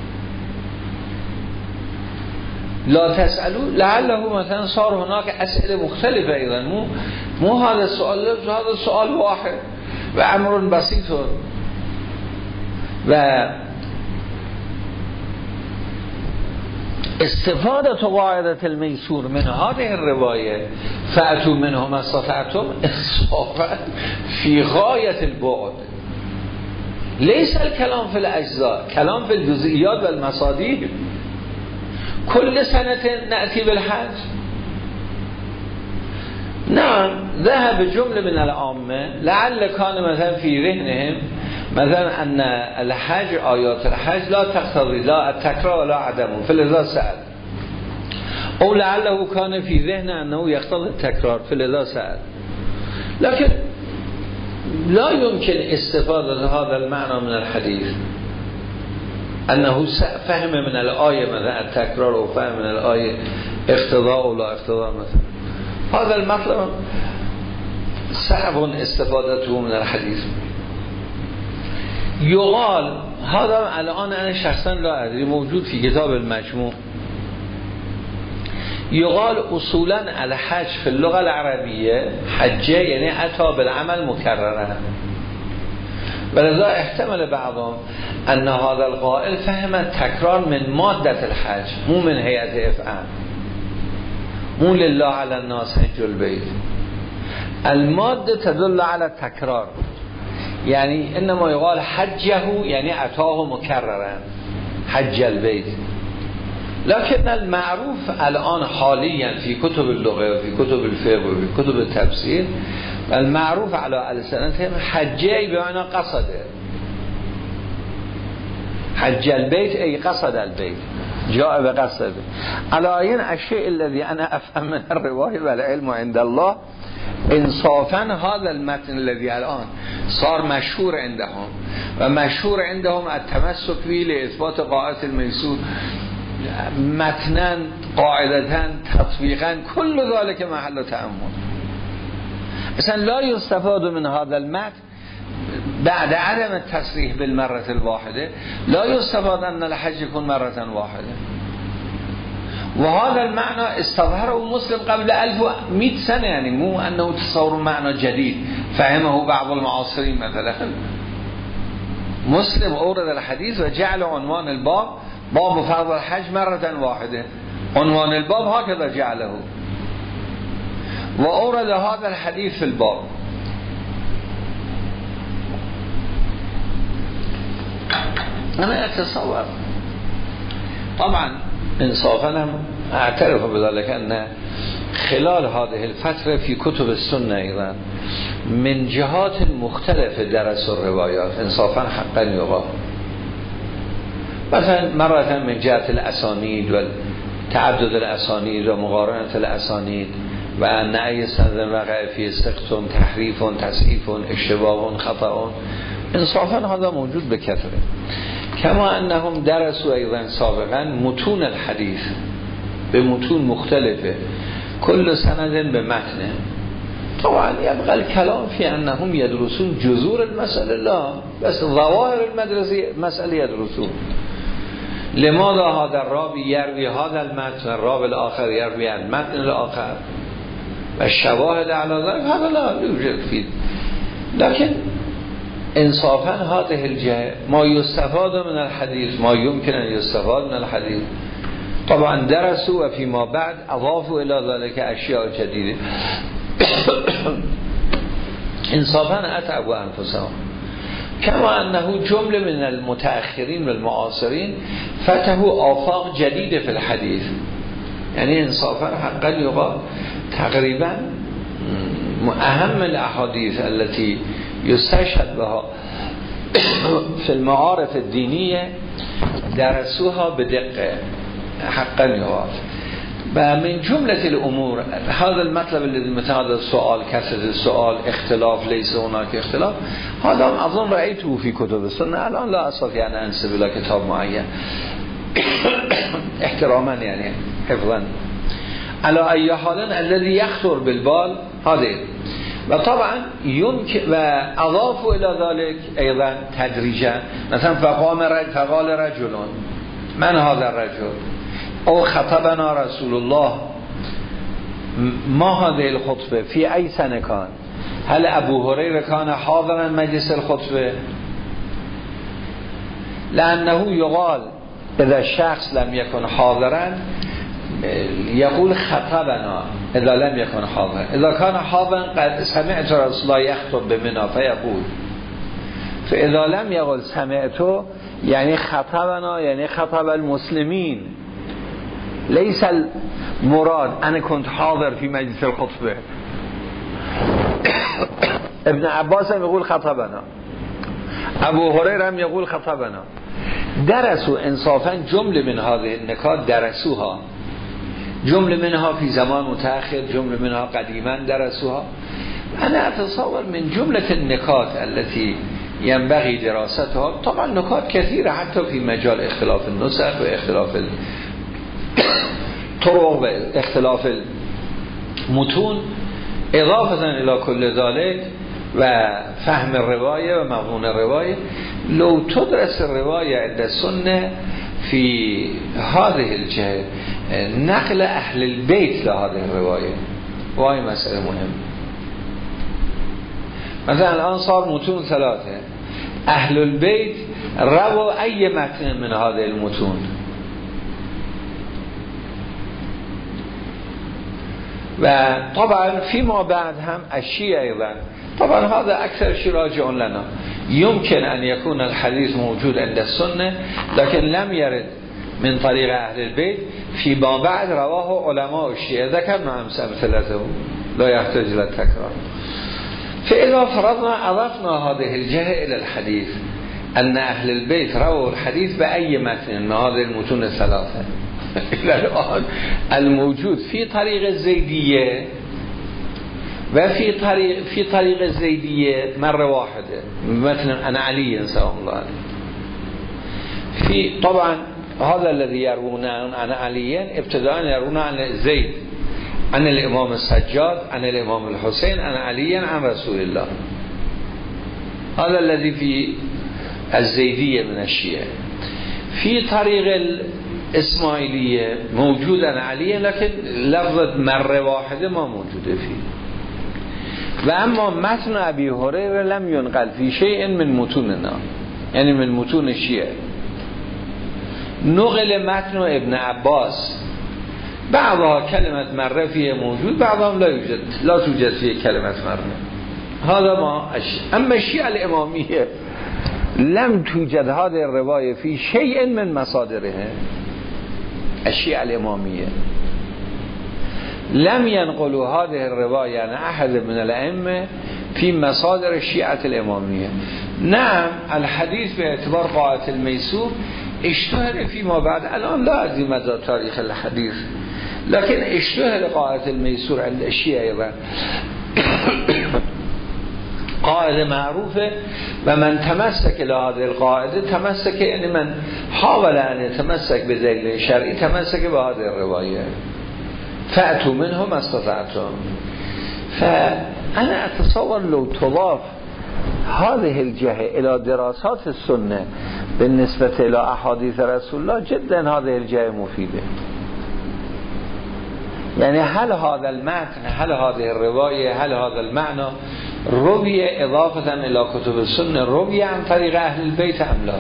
لا تسألوا لعله مثلا صار هناك اسئله مختلفه ايضا مو مو هذا السؤال هذا السؤال واحد و امر بسيط و استفاده قاعده المیسور من هذه الروايه فأتوا منه ما استطعتم انصافا في غایت البعد. ليس الكلام في الاجزاء كلام في الجزئيات والمصادیق. كل سنة نأتي بالحج. نعم ذهب جمله من العامه لعل كان مثلا في ذهنهم مثلا أن الحج آيات الحج لا تقتضي لا التكرار ولا عدمه فلذا سأل، أو لعله كان في ذهنه أنه يقتضي التكرار فلذا سأل. لكن لا يمكن استفادة هذا المعنى من الحديث أنه فهم من الآية مثلا التكرار وفهم من الآية اقتضاء ولا اقتضاء مثلا. هذا المطلب صعب استفادته من الحديث. يقال هذا الآن أنا شخصا لا أدري موجود في كتاب المجموع. يقال أصولا الحج في اللغة العربية حجة يعني أتى بالعمل مكررا، ولذا احتمل بعضهم أن هذا القائل فهم التكرار من مادة الحج مو من هيئة إفعال، مو لله على الناس حج البيت. المادة تدل على التكرار، يعني إنما يقال حجه يعني أتاه مكررا حج البيت. لكن المعروف الآن حاليا في كتب اللغة وفي كتب الفقه وفي كتب التفسير المعروف على ألسنتهم حجي بمعنى قصده، حج البيت أي قصد البيت جاء بقصده. على أين الشيء الذي أنا أفهم من الرواية والعلم عند الله انصافا هذا المتن الذي الآن صار مشهور عندهم و مشهور عندهم التمسك به لإثبات قاعدة الميسور متنا قاعدتا تطبيقا كل ذلك محل تأمل. اصلا لا يستفاد من هذا المتن بعد عدم التصريح بالمرة الواحدة لا يستفاد أن الحج يكون مرة واحدة. وهذا المعنى استظهره مسلم قبل ألف ومئة سنة، يعني مو أنه تصور معنى جديد فهمه بعض المعاصرين. مثلا مسلم أورد الحديث وجعل عنوان الباب باب فرض الحج مرة واحدة، عنوان الباب هكذا جعله، وأورد هذا الحديث في الباب. أنا أتصور طبعا انصافا هم اعترف بذلك أن خلال هذه الفترة في كتب السنة أيضا من جهات مختلفة درس الروايات انصافا حقا يقال، مثلا مرة من جهة الأسانيد تعدد الاسانید و مقارنت الاسانید و ان ای سند وقع فی سقط تحریف تصحیف اشتباه خطا انصافا هذا موجود به کثره. کما انهم درسوا ایضا سابقا متون الحدیث، به متون مختلفه، کل سند به متنه. طبعا یبقى الكلام فی انهم یدرسون جذور المسئله لا بس ظواهر المدرسه مسئله یدرسون. لماذا هذا الراوی یروی هذا المتن الراوی الاخر یروی المتن الاخر و شواهد علی ذلك هذا لا يوجد فيه. لكن انصافا هذه الجهه ما يستفاد من الحديث ما يمكن ان يستفاد من الحديث. طبعا درسوا و فيما بعد اضافوا الى ذلك اشیاء جديده. انصافا اتعبوا انفسهم. كما انه جمله من المتأخرين والمعاصرين فتحوا آفاق جديده في الحديث. يعني انصافا حقا يقال تقريبا اهم الاحاديث التي يستشهد بها في المعارف الدينية درسوها بدقة حقا يقال. و من جملة الامور هذا المطلب الذي مثل هذا السؤال كثرة السؤال اختلاف ليس هناك اختلاف هذا اظن رأيته في كتب السنة الان لا استطيع ان انسب الى كتاب معين احتراما يعني حفظا على اي حال الذي يخطر بالبال هذا. و طبعا يمكن و اضافوا الى ذلك ايضا تدریجا مثلا فقام رجل فقال رجل من هذا الرجل او خطبنا رسول الله ما هذه الخطبه في اي سنه كان هل ابو هريره كان حاضرا مجلس الخطبه لانه يقال اذا شخص لم يكن حاضرا يقول خطبنا اذا لم يكن حاضرا اذا كان حاضرا قد سمعت رسول الله يخطب بمنا فيقول فاذا لم يقل سمعت يعني خطبنا يعني خطب المسلمين ليس المراد انا كنت حاضر في مجلس الخطبه. ابن عباس هم يقول خطبنا ابو هريره هم يقول خطبنا. درسوا انصافا جمله من هذه النکات درسوها جمله منها في زمان متأخر جمله منها قديما درسوها. انا اتصور من جمله النکات التي ينبغي دراستها طبعا نکات كثيرة حتى في مجال اختلاف النسخ و اختلاف الطرق و اختلاف المتون اضافه الى كل ذلك و فهم الرواية و مضمون الرواية. لو تدرس الرواية عند السنة في هذه الجهة نقل اهل البيت لهذه الرواية وهي مسألة مهمة. مثلا الان صار متون ثلاثة اهل البيت رووا اي متن من هذه المتون و طبعا فيما بعد هم الشيعة ايضا طبعا هذا اكثر شيء راجع لنا. يمكن ان يكون الحديث موجود عند السنة لكن لم يرد من طريق اهل البيت فيما بعد رواه علماء الشيعة ذكرنا امثلته لا يحتاج الى التكرار. فإذا فرضنا أضفنا هذه الجهة إلى الحديث أن أهل البيت رووا الحديث بأي متن من هذه المتون الثلاثة إلى الآن الموجود في طريق الزيدية وفي طريق في طريق الزيدية مرة واحدة مثلا أنا علي سلام الله عليه في طبعا هذا الذي يروون عن علي ابتداء يروون عن زيد عن الامام السجاد عن الامام الحسين عن علي عن رسول الله. هذا الذي في الزيدية من الشيعة. في طريق الإسماعيلية موجود عن علي لكن لفظة مرة واحدة ما موجودة فيه. وأما متن أبي هريرة لم ينقل في شيء من متوننا يعني من متون الشيعة. نقل متن ابن عباس بعضها كلمة مرة فيه موجود بعضهم لا يوجد لا توجد فيه كلمة مرة. هذا ما أما الشيعة الإمامية لم توجد هذه الرواية في شيء من مصادرها. الشيعة الإمامية لم ينقلوا هذه الرواية عن أحد من الأئمة في مصادر الشيعة الإمامية. نعم الحديث باعتبار قاعدة الميسور اشتهر فی ما بعد الان لا عزیم از تاریخ الحدیث لكن اشتهر قاعدة الميسور عند الشيعة و قاعده معروفه و من تمسک لهذه القاعده تمسک یعنی من حاول ان يتمسك بدلیل شرعی تمسک به هذه الروایه فأتوا منهم استطعتم. فأنا أتصور لو تضاف هذه الجهة إلى دراسات السنة بالنسبة إلى أحاديث رسول الله جدا هذه الجهة مفيدة. يعني هل هذا المتن هل هذه الرواية هل هذا المعنى روي إضافة إلى كتب السنة روي عن طريق أهل البيت أم لا؟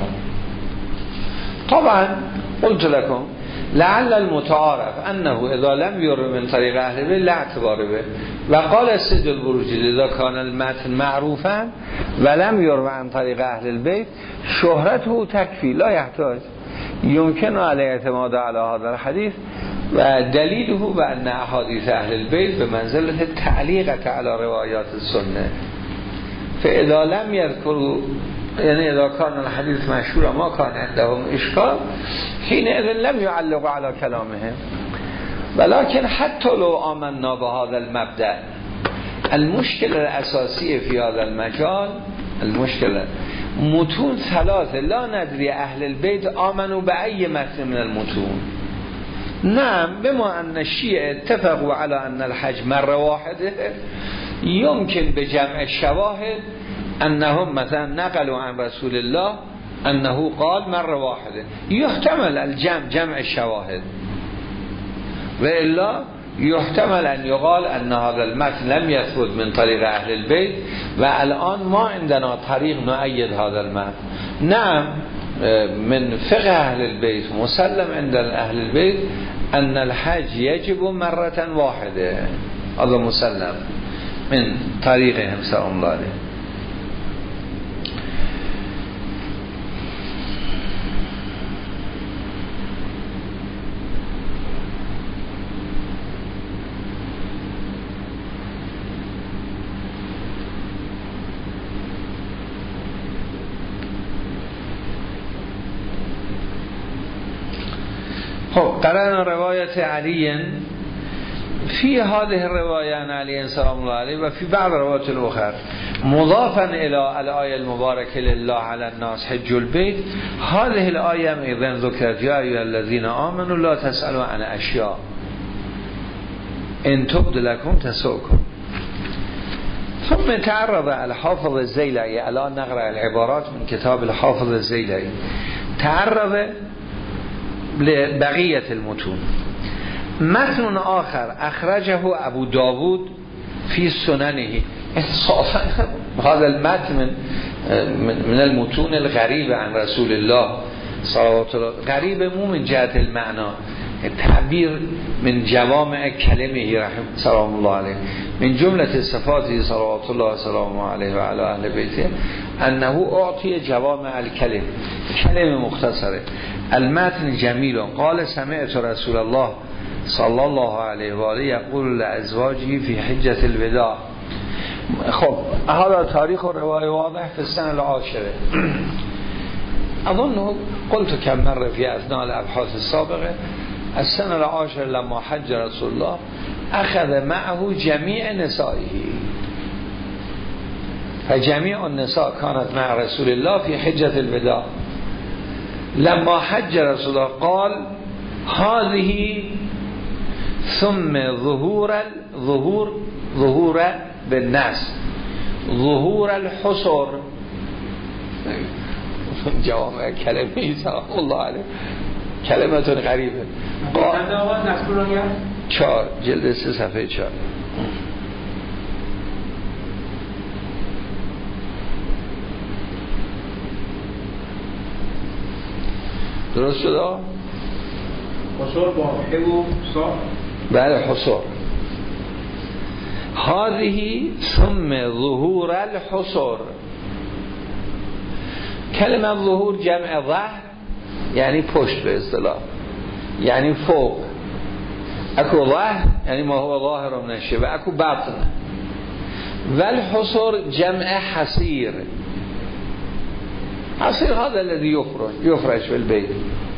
طبعا قلت لكم لعل المتعارف أنه إذا لم يروي من طريق أهل البيت لا اعتبار به. وقال السيد البروجي إذا كان المتن معروفا ولم يروي عن طريق أهل البيت شهرته تكفي لا يحتاج يمكن عليه اعتماد على هذا الحديث و دلیله بأن احادیث اهل البيت بمنزلة تعلیقة على روایات السنة فاذا لم يذكروا يعني اذا كان الحديث مشهور ما كان عندهم اشكال حينئذ لم يعلقوا على كلامهم. ولكن حتى لو آمنا بهذا المبدأ المشكلة الأساسية في هذا المجال المشكلة متون ثلاثة لا ندري أهل البيت آمنوا بأي متن من المتون. نعم بما أن الشيعة اتفقوا على أن الحج مرة واحدة يمكن بجمع الشواهد أنهم مثلا نقلوا عن رسول الله أنه قال مرة واحدة يحتمل الجمع جمع الشواهد وإلا يحتمل أن يقال أن هذا المتن لم يثبت من طريق أهل البيت والآن ما عندنا طريق نؤيد هذا المتن. نعم من فقه أهل البيت مسلم عند أهل البيت أن الحج يجب مرة واحدة هذا مسلم من طريقهم سلام الله عليه. قرأنا رواية علي في هذه الرواية عن علي سلام الله عليه وفي بعض روايات الأخرى مضافا إلى الآية المباركة لله على الناس حج البيت. هذه الآية أيضا ذكرت يا أيها الذين آمنوا لا تسألوا عن أشياء إن تبد لكم تسؤكم. ثم تعرض الحافظ الزيلعي الآن نقرأ العبارات من كتاب الحافظ الزيلعي تعرض لبقية المتون. متن آخر أخرجه أبو داود في سننه هذا المتن من من المتون الغريبة عن رسول الله صلوات الله غريبة مو من جهة المعنى التعبير من جوامع كلمه رحمه سلام الله عليه من جملة صفاته صلوات الله سلام عليه وعلى أهل بيته أنه أعطي جوامع الكلم كلمة مختصرة. المتن جميل قال سمعت رسول الله صلى الله عليه وآله يقول لأزواجه في حجة الوداع. خب هذا تاريخ الرواية واضح في السنة العاشرة أظنه قلت كم مرة في أثناء الأبحاث السابقة السنة العاشرة لما حج رسول الله أخذ معه جميع نسائه فجميع النساء كانت مع رسول الله في حجة الوداع. لما حج رسول الله قال هذه ثم ظهور ظهور ظهور بالناس ظهور الحصر جوامع کلمه سلام الله علیه کلمتون غریبه چهار جلد سه صفحه چهار. درست شده؟ حصور با حبو صاح بله حصور هذه ثم ظهور الحصور. کلمه ظهور جمع ظهر یعنی پشت به اصطلاح یعنی فوق. اكو ظهر یعنی ما هو ظاهر من الشيء و اكو بطن. والحصور جمع حصیر اصل هذا الذي يفرش يفرش في البيت،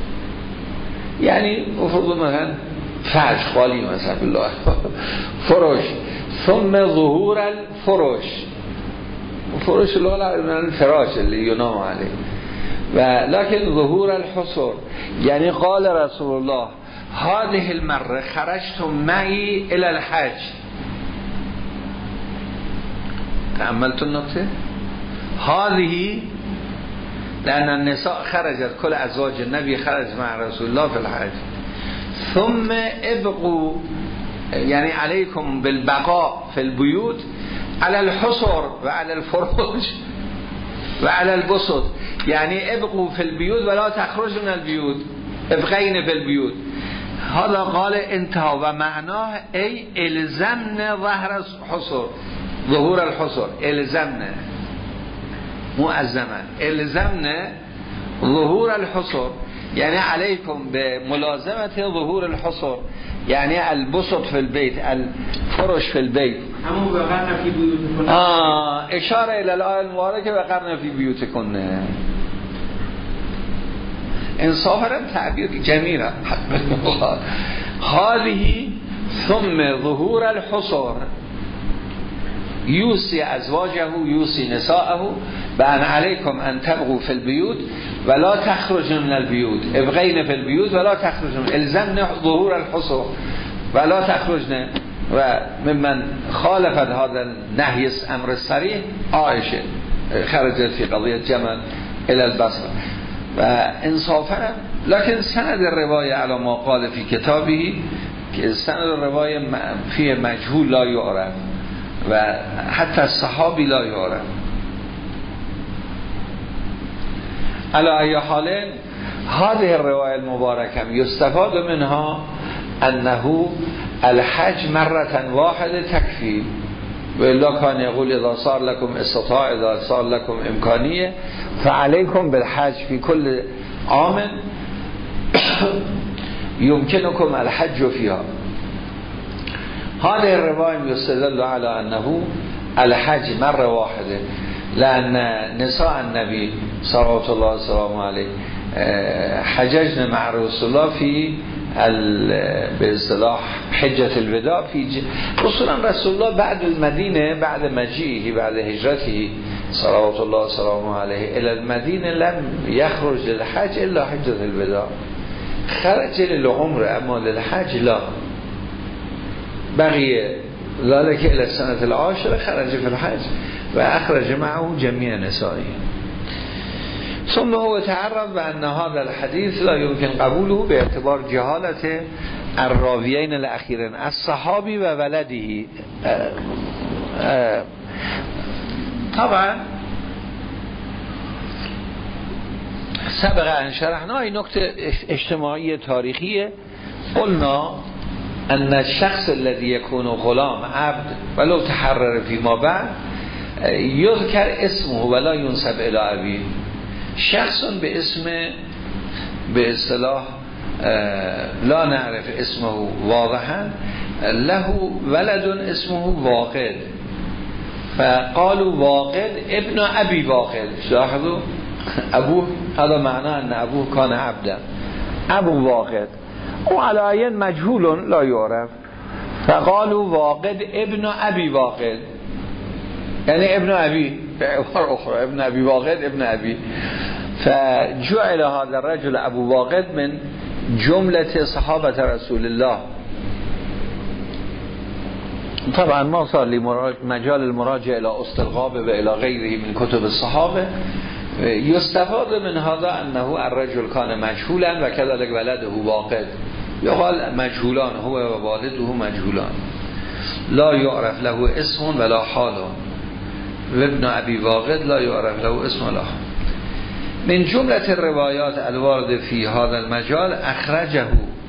یعنی افرض مثلا فرش خالی مثلا بالله فروش، ثم ظهور الفروش، فروش اللغة الفراش اللي ينام عليه، ولكن ظهور الحصر، يعني قال رسول الله هذه المرة خرجت معي الى الحج. تأملت النقطة هذه، لأن النساء خرجت، كل أزواج النبي خرج مع رسول الله في الحج. ثم ابقوا يعني عليكم بالبقاء في البيوت على الحصر وعلى الفروج وعلى البسط، يعني ابقوا في البيوت ولا تخرجوا من البيوت، ابقين في البيوت. هذا قال انتهى، ومعناه اي الزمنا ظهر الحصر، ظهور الحصر، الزمنا مؤزما، الزمنا ظهور الحصر، يعني عليكم بملازمة ظهور الحصر، يعني البسط في البيت، الفرش في البيت. همون وقرن في بیوتکن. آه اشاره الى الآیه المبارکه وقرن فی بیوتکن. انصافا تعبیر جمیل هذه ثم ظهور الحصر یوسی ازواجه یوسی نساءه بان علیکم ان تبقوا فی البیوت ولا تخرجوا من البیوت، ابقین فی البیوت ولا تخرجوا، الزمن ظهور الحصر ولا تخرجن. و ممن خالفت هذا النهی امر صریح عایشه خرجت فی قضیه جمل الى البصره. و انصافا لكن سند الروایه علی ما قال فی کتابه، که سند الروایه فی مجهول لا یعرف و حتی الصحابی لا یعرف. على ای حال هذه الروايه المباركه يستفاد منها انه الحج مرة واحدة تكفي، وإلا كان يقول إذا صار لكم استطاع إذا صار لكم إمكانية فعليكم بالحج في كل عام يمكنكم الحج فيها. هذه الرواية يستدل على أنه الحج مرة واحدة، لأن نساء النبي صلوات الله وسلامه عليه حججنا مع رسول الله في به اصطلاح حجة الوداع في ج... رسولا رسول الله بعد المدينة بعد مجيئه بعد هجرته صلوات الله وسلامه عليه إلى المدينة لم يخرج للحج إلا حجة الوداع، خرج للعمر أما للحج لا، بقي ذلك إلى السنة العاشرة خرج في الحج وأخرج معه جميع نسائه. ثم هو تعرض بأن هذا الحديث لا يمكن قبوله باعتبار جهالة الراويين الأخيرين الصحابي وولده. طبعا سبق أن شرحنا این نکته اجتماعی تاریخیه. قلنا أن الشخص الذي يكون غلام عبد ولو تحرر فيما بعد يذكر اسمه ولا ينسب إلى أبيه. شخص به اسم به اصطلاح لا نعرف اسمه واضحا له ولد اسمه واقد، فقالوا واقد ابن ابي واقد، لاحظوا ابوه هذا معناه ان ابوه كان عبدا، ابو واقد وعلى عين مجهول لا يعرف، فقالوا واقد ابن ابي واقد، يعني ابن ابي بعبارة أخرى ابن أبي واقد ابن أبي. فجعل هذا الرجل أبو واقد من جملة صحابة رسول الله. طبعا ما صار لي مجال المراجع إلى أسط الغابة وإلى غيره من كتب الصحابة. يستفاد من هذا أنه الرجل كان مجهولا وكذلك ولده واقد، يقال مجهولان هو ووالده مجهولان لا يعرف له اسم ولا حال، وابن ابي واقد لا يعرف له اسم ولا حال. من جملة الروايات الوارد في هذا المجال اخرجه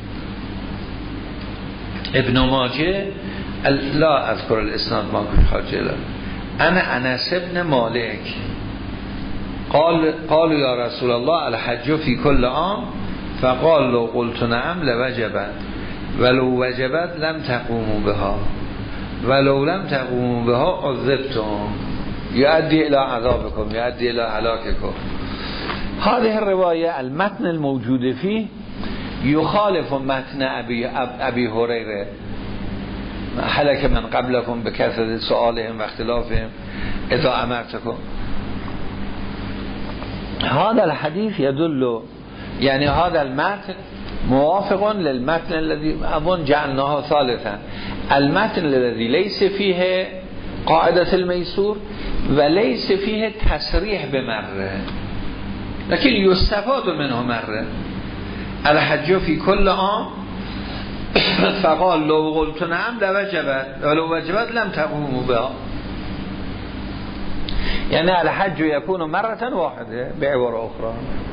ابن ماجه، لا اذكر الاسناد ما كنت حاجه له، انا انس ابن مالك قال قالوا يا رسول الله الحج في كل عام، فقال لو قلت نعم لوجبت ولو وجبت لم تقوموا بها ولو لم تقوموا بها عذبتم يؤدي الى عذابكم يؤدي الى هلاككم. هذه الرواية المتن الموجود فيه يخالف متن أبي, أبي هريرة هلك من قبلكم بكثرة سؤالهم واختلافهم اذا امرتكم. هذا الحديث يدل يعني هذا المتن موافق للمتن الذي أظن جعلناه ثالثا، المتن الذي ليس فيه قاعدة الميسور وليس فيه تصريح بمره، لكن يستفاد منه مره. الحج في كل عام فقال لو قلت نعم لوجبت ولو وجبت لم تقوموا بها، يعني الحج يكون مرة واحدة بعبارة أخرى،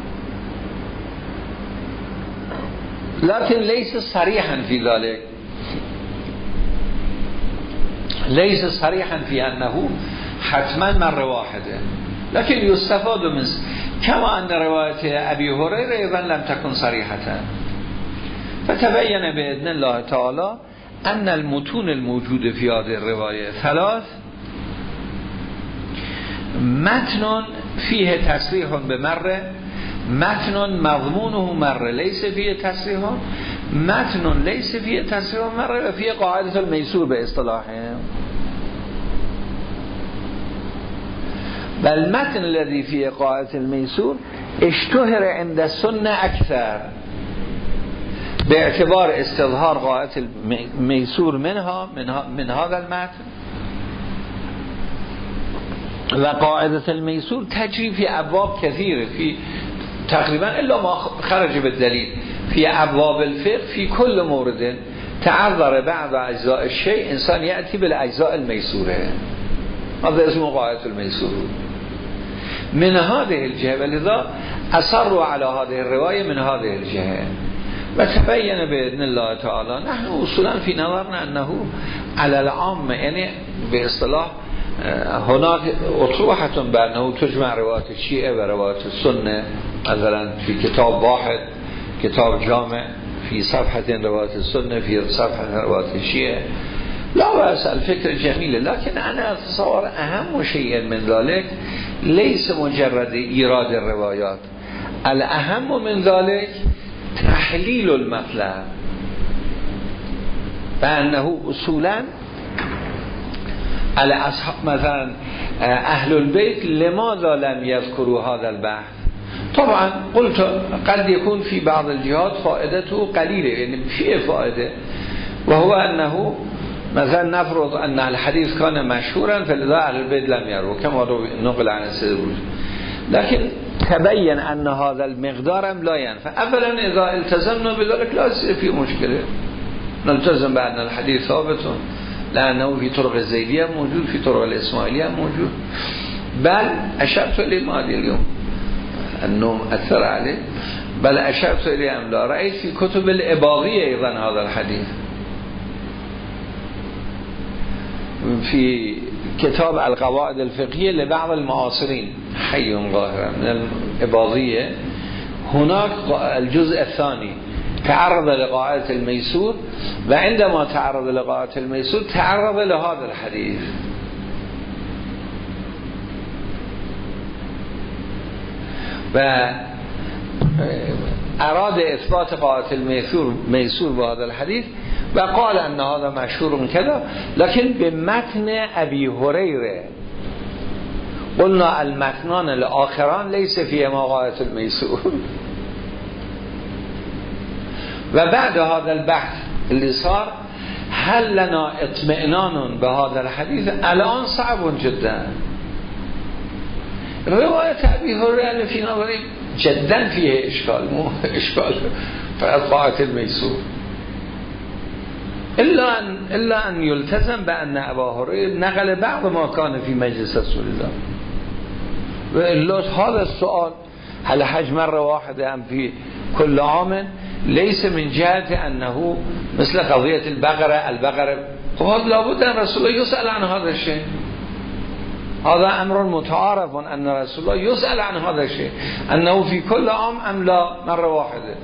لكن ليس صريحا في ذلك، ليس صريحا في أنه حتما مرة واحدة، لكن يستفاد من كما أن رواية أبي هريرة أيضا لم تكن صريحة. فتبين بإذن الله تعالى أن المتون الموجود في هذه الرواية ثلاث: متن فيه تصريح بمره، متن مضمونه مره ليس فيه تصريح، متن ليس فيه تصريح مره وفيه قاعدة الميسور باصطلاحهم. بل متن الذي فيه قاعدة الميسور اشتهر عند السنة أكثر باعتبار استظهار قاعدة الميسور منها من هذا المتن، و قاعدة الميسور تجري في أبواب كثيرة، في تقريبا إلا ما خرج بالدليل في أبواب الفقه في كل مورد تعذر بعض أجزاء الشيء إنسان يأتي بالأجزاء الميسورة، هذا اسمه قاعدة الميسور. من هذه الجهة ولذا أصروا على هذه الرواية من هذه الجهة. وتبين بإذن الله تعالى نحن أصولا في نظرنا أنه على العام، يعني باصطلاح هناك أطروحة بأنه تجمع رواية الشيعة ورواية السنة، مثلا في كتاب واحد كتاب جامع في صفحة رواية السنة في صفحة رواية الشيعة، لا بأس، الفكر جميل، لكن أنا أتصور أهم شيء من ذلك ليس مجرد إيراد الروايات، الأهم من ذلك تحليل المطلب، فأنه أصولا على أصحاب مثلا أهل البيت لماذا لم يذكروا هذا البحث؟ طبعا قلت قد يكون في بعض الجهات فائدته قليلة، يعني فيه فائدة، وهو أنه مثلا نفرض أن الحديث كان مشهورا فلذا أهل البيت لم يروا كما نقل عن السيد، لكن تبين أن هذا المقدار لا ينفع. أولا إذا التزمنا بذلك لا يصير في مشكلة، نلتزم بأن الحديث ثابت لأنه في طرق الزيدية موجود، في طرق الإسماعيلية موجود، بل أشرت إليه مالي اليوم النوم أثر عليه، بل أشرت إليه أم لا، رأيت في كتب الإباضية أيضا هذا الحديث، في كتاب القواعد الفقهية لبعض المعاصرين حي ظاهرا من الإباضية، هناك الجزء الثاني تعرض لقاعدة الميسور، وعندما تعرض لقاعدة الميسور تعرض لهذا الحديث، و أراد إثبات قاعدة الميسور ميسور بهذا الحديث، وقال أن هذا مشهور كذا، لكن بمتن أبي هريرة قلنا المتنان الآخران ليس فيهما قاعدة الميسور. وبعد هذا البحث اللي صار هل لنا اطمئنان بهذا الحديث؟ الآن صعب جدا. رواية أبي هريرة في نظري جدا فيه إشكال، مو إشكال فقط قاعدة الميسور، إلا أن, إلا أن يلتزم بأن أبا هريرة نقل بعض ما كان في مجلس رسول الله. وإلا هذا السؤال هل حج مرة واحدة أم في كل عام ليس من جهة أنه مثل قضية البقرة البقرة فهذا لابد أن رسول الله يسأل عن هذا الشيء، هذا أمر متعارف أن رسول الله يسأل عن هذا الشيء أنه في كل عام أم لا مرة واحدة،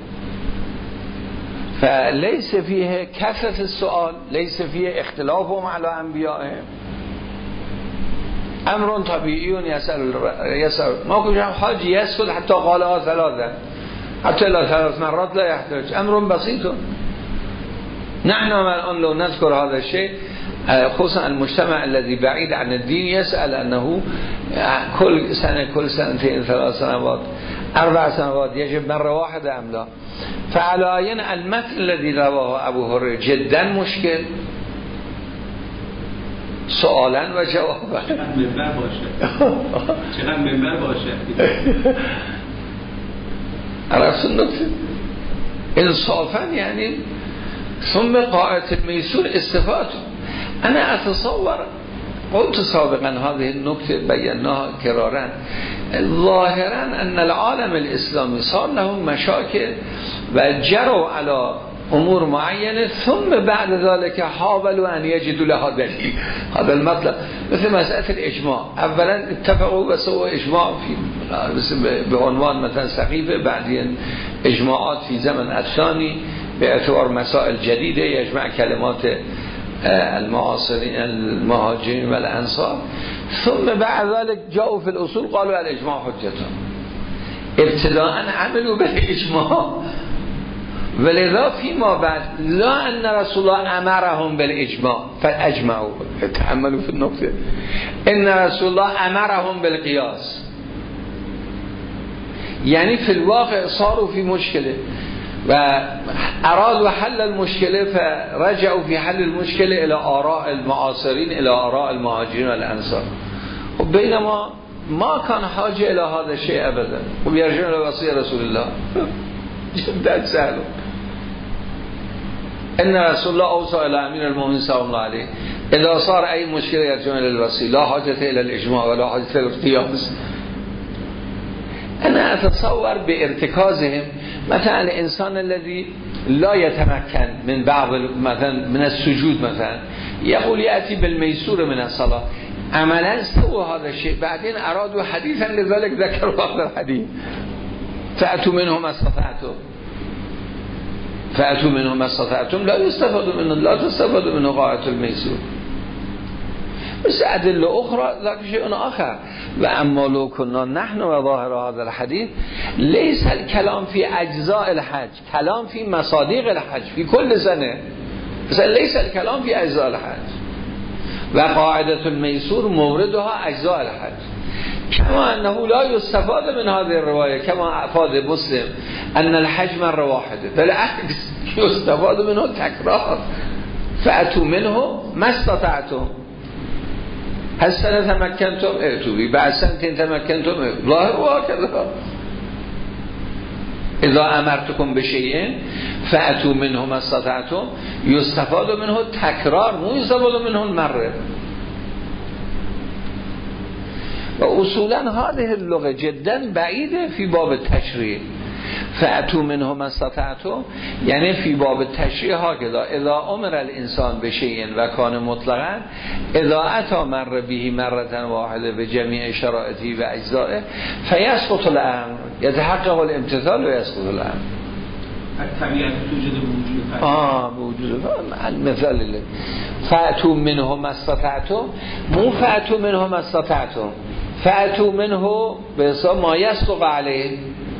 فليس فيه كثرة السؤال، ليس فيه اختلافهم على أنبيائهم. امر طبیعی یسأل یسأل ما کجا حاجی یسکت حتی قالها ثلاثا حتی لا ثلاث مرات لا يحتاج امر بسيط. نحن الان لو نذكر هذا الشيء خصوصا المجتمع الذي بعيد عن الدين يسأل أنه كل سنة كل سنتين ثلاث سنوات أربع سنوات يجب مرة واحدة أم لا. فعلى عين المتن الذي رواه أبو هريرة جدا مشكل سؤالا و جوابا. چقدر منبر باشه چقدر منبر باشه عرفت النکته انصافا يعني ثم قاعدة الميسور استفاده. أنا أتصور قلت سابقا هذه النكتة بيناها كرارا ظاهرا أن العالم الإسلامي صار لهم مشاكل وجروا على أمور معينة ثم بعد ذلك حاولوا أن يجدوا لها دليل. هذا المطلب مثل مسألة الإجماع أولا اتفقوا وسووا إجماع في بعنوان مثلا سقيفة بعدين إجماعات في زمن الثاني باعتبار مسائل جديدة يجمع كلمات المعاصرين المهاجرين والأنصار ثم بعد ذلك جاءوا في الأصول قالوا الإجماع حجتهم. ابتداء عملوا بالإجماع ولذا فيما بعد لا أن رسول الله أمرهم بالإجماع فأجمعوا. تأملوا في النقطة إن رسول الله أمرهم بالقياس يعني في الواقع صاروا في مشكلة وأرادوا حل المشكلة فرجعوا في حل المشكلة إلى آراء المعاصرين إلى آراء المهاجرين والأنصار وبينما ما كان حاجة إلى هذا الشيء أبدا ويرجعون إلى وصية رسول الله جدا سهل. إن رسول الله أوصى إلى أمير المؤمنين صلى الله عليه إذا صار أي مشكلة يرجعون إلى الوصية لا حاجة إلى الإجماع ولا حاجة إلى القياس. أنا أتصور بارتكازهم مثلا الإنسان الذي لا يتمكن من بعض مثلا من السجود مثلا يقول يأتي بالميسور من الصلاة عملا سوى هذا الشيء بعدين أرادوا حديثا لذلك ذكروا هذا الحديث فأتوا منهم استطعتم فأتوا منهم استطعتم لا يستفاد منه لا تستفاد منه قاعدة الميسور. بس أدلة أخرى ذاك شيء آخر. وأما لو كنا نحن وظاهر هذا الحديث ليس الكلام في أجزاء الحج كلام في مصاديق الحج في كل سنة مثلا ليس الكلام في أجزاء الحج وقاعدة الميسور موردها أجزاء الحج كما أنه لا يستفاد من هذه الرواية كما أفاد مسلم أن الحج مرة واحدة بالعكس يستفاد منه تكرار فأتوا منه ما استطعتم هل سنة تمكنتم ائتوا به بعد سنتين تمكنتم ظاهر وهكذا. إذا أمرتكم بشيء فأتوا منه ما استطعتم يستفاد منه تكرار مو يستفاد منه المرة. وأصولا هذه اللغة جدا بعيدة في باب التشريع فأتوا منه ما استطعتم يعني في باب التشريع هكذا إذا أمر الإنسان بشيء وكان مطلقا إذا أتى مر به مرة واحدة بجميع شرائطه وأجزائه فيسقط الأمر يتحقق الامتثال ويسقط الأمر. الطبيعة توجد بوجود آه بوجود المثال اللي فأتوا منه ما استطعتم مو فأتوا منه ما استطعتم فأتوا منه بحساب ما يسقط عليه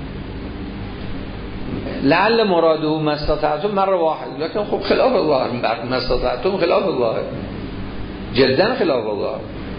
لعل مراده ما استطعتم مرة واحد لكن خب خلاف الله ما استطعتم خلاف الله جدا خلاف الله.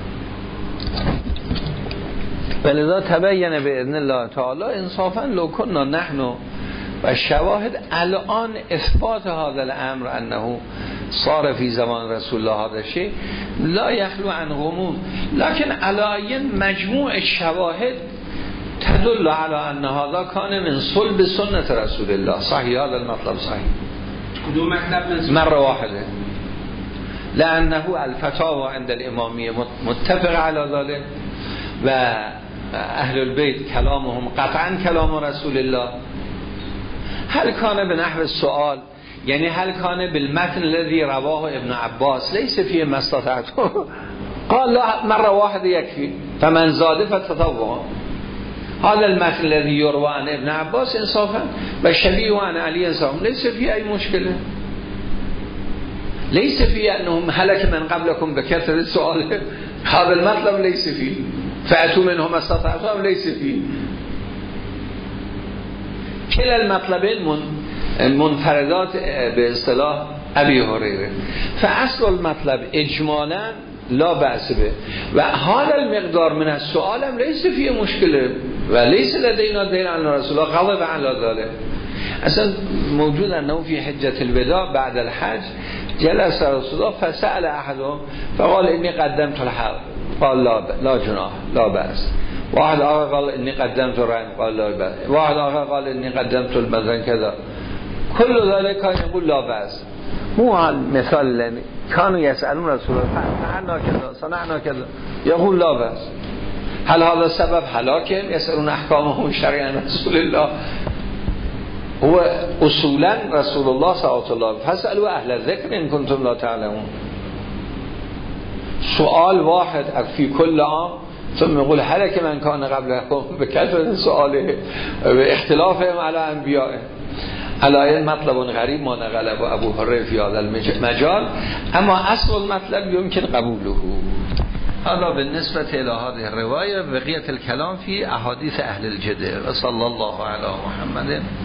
ولذا تبين بإذن الله تعالى انصافا لو كنا نحن و شواهد الان اثبات هذا الامر انه صار في زمان رسول الله هذا الشيء لا يخلو عن غموض لكن على مجموع الشواهد تدل على ان هذا كان من صلب سنة رسول الله. صحيح هذا المطلب صحيح کدوم مطلب مرة واحدة لأنه الفتاوى عند الإمامية متفق على ذلك و أهل البيت كلامهم قطعا كلام رسول الله. هل كان بنحو السؤال يعني هل كان بالمتن الذي رواه ابن عباس ليس فيه ما استطعته قال لا مرة واحدة يكفي فمن زاد فتطوع. هذا المتن الذي يروى عن ابن عباس انصافا وشبيه عن علي انصافا ليس فيه أي مشكلة ليس فيه أنهم هلك من قبلكم بكثرة السؤال هذا المطلب ليس فيه فأتوا منهم ما استطعتم ليس فيه. كلا المطلبين من منفردات به اصطلاح ابی هریره. فاصل المطلب اجمالا لا بأس به و هذا المقدار من السؤال هم ليس فيه مشكله و ليس لدينا دين عن رسول الله غضب علی ذلك. اصلا موجود انه في حجة الوداع بعد الحج جلس رسول الله فسأل احدهم فقال اني قدمت الحق قال لا لا جناح لا بأس. واحد آخر قال اني قدمت الرحم قال لا بأس. واحد آخر قال اني قدمت المثلا كذا. كل ذلك كان يقول لا بأس. مو مثال كانوا يسألون رسول الله فعلنا كذا صنعنا كذا يقول لا بأس. هل هذا السبب هلاكهم يسألون احکامهم شرعا رسول الله؟ هو اصولا رسول الله صلی الله علیه و فاسألوا اهل الذکر ان کنتم لا تعلمون. سؤال واحد في كل عام ثم يقول هلك من كان قبلكم بكثرة سؤاله باختلافهم على انبیائه. علایه مطلب غریب ما نقله با ابو هریره فی هذا المجال، اما اصل المطلب يمكن قبوله. حالا بالنسبة الى هذه الرواية بقية الكلام في احاديث اهل الجده. صلى الله على محمد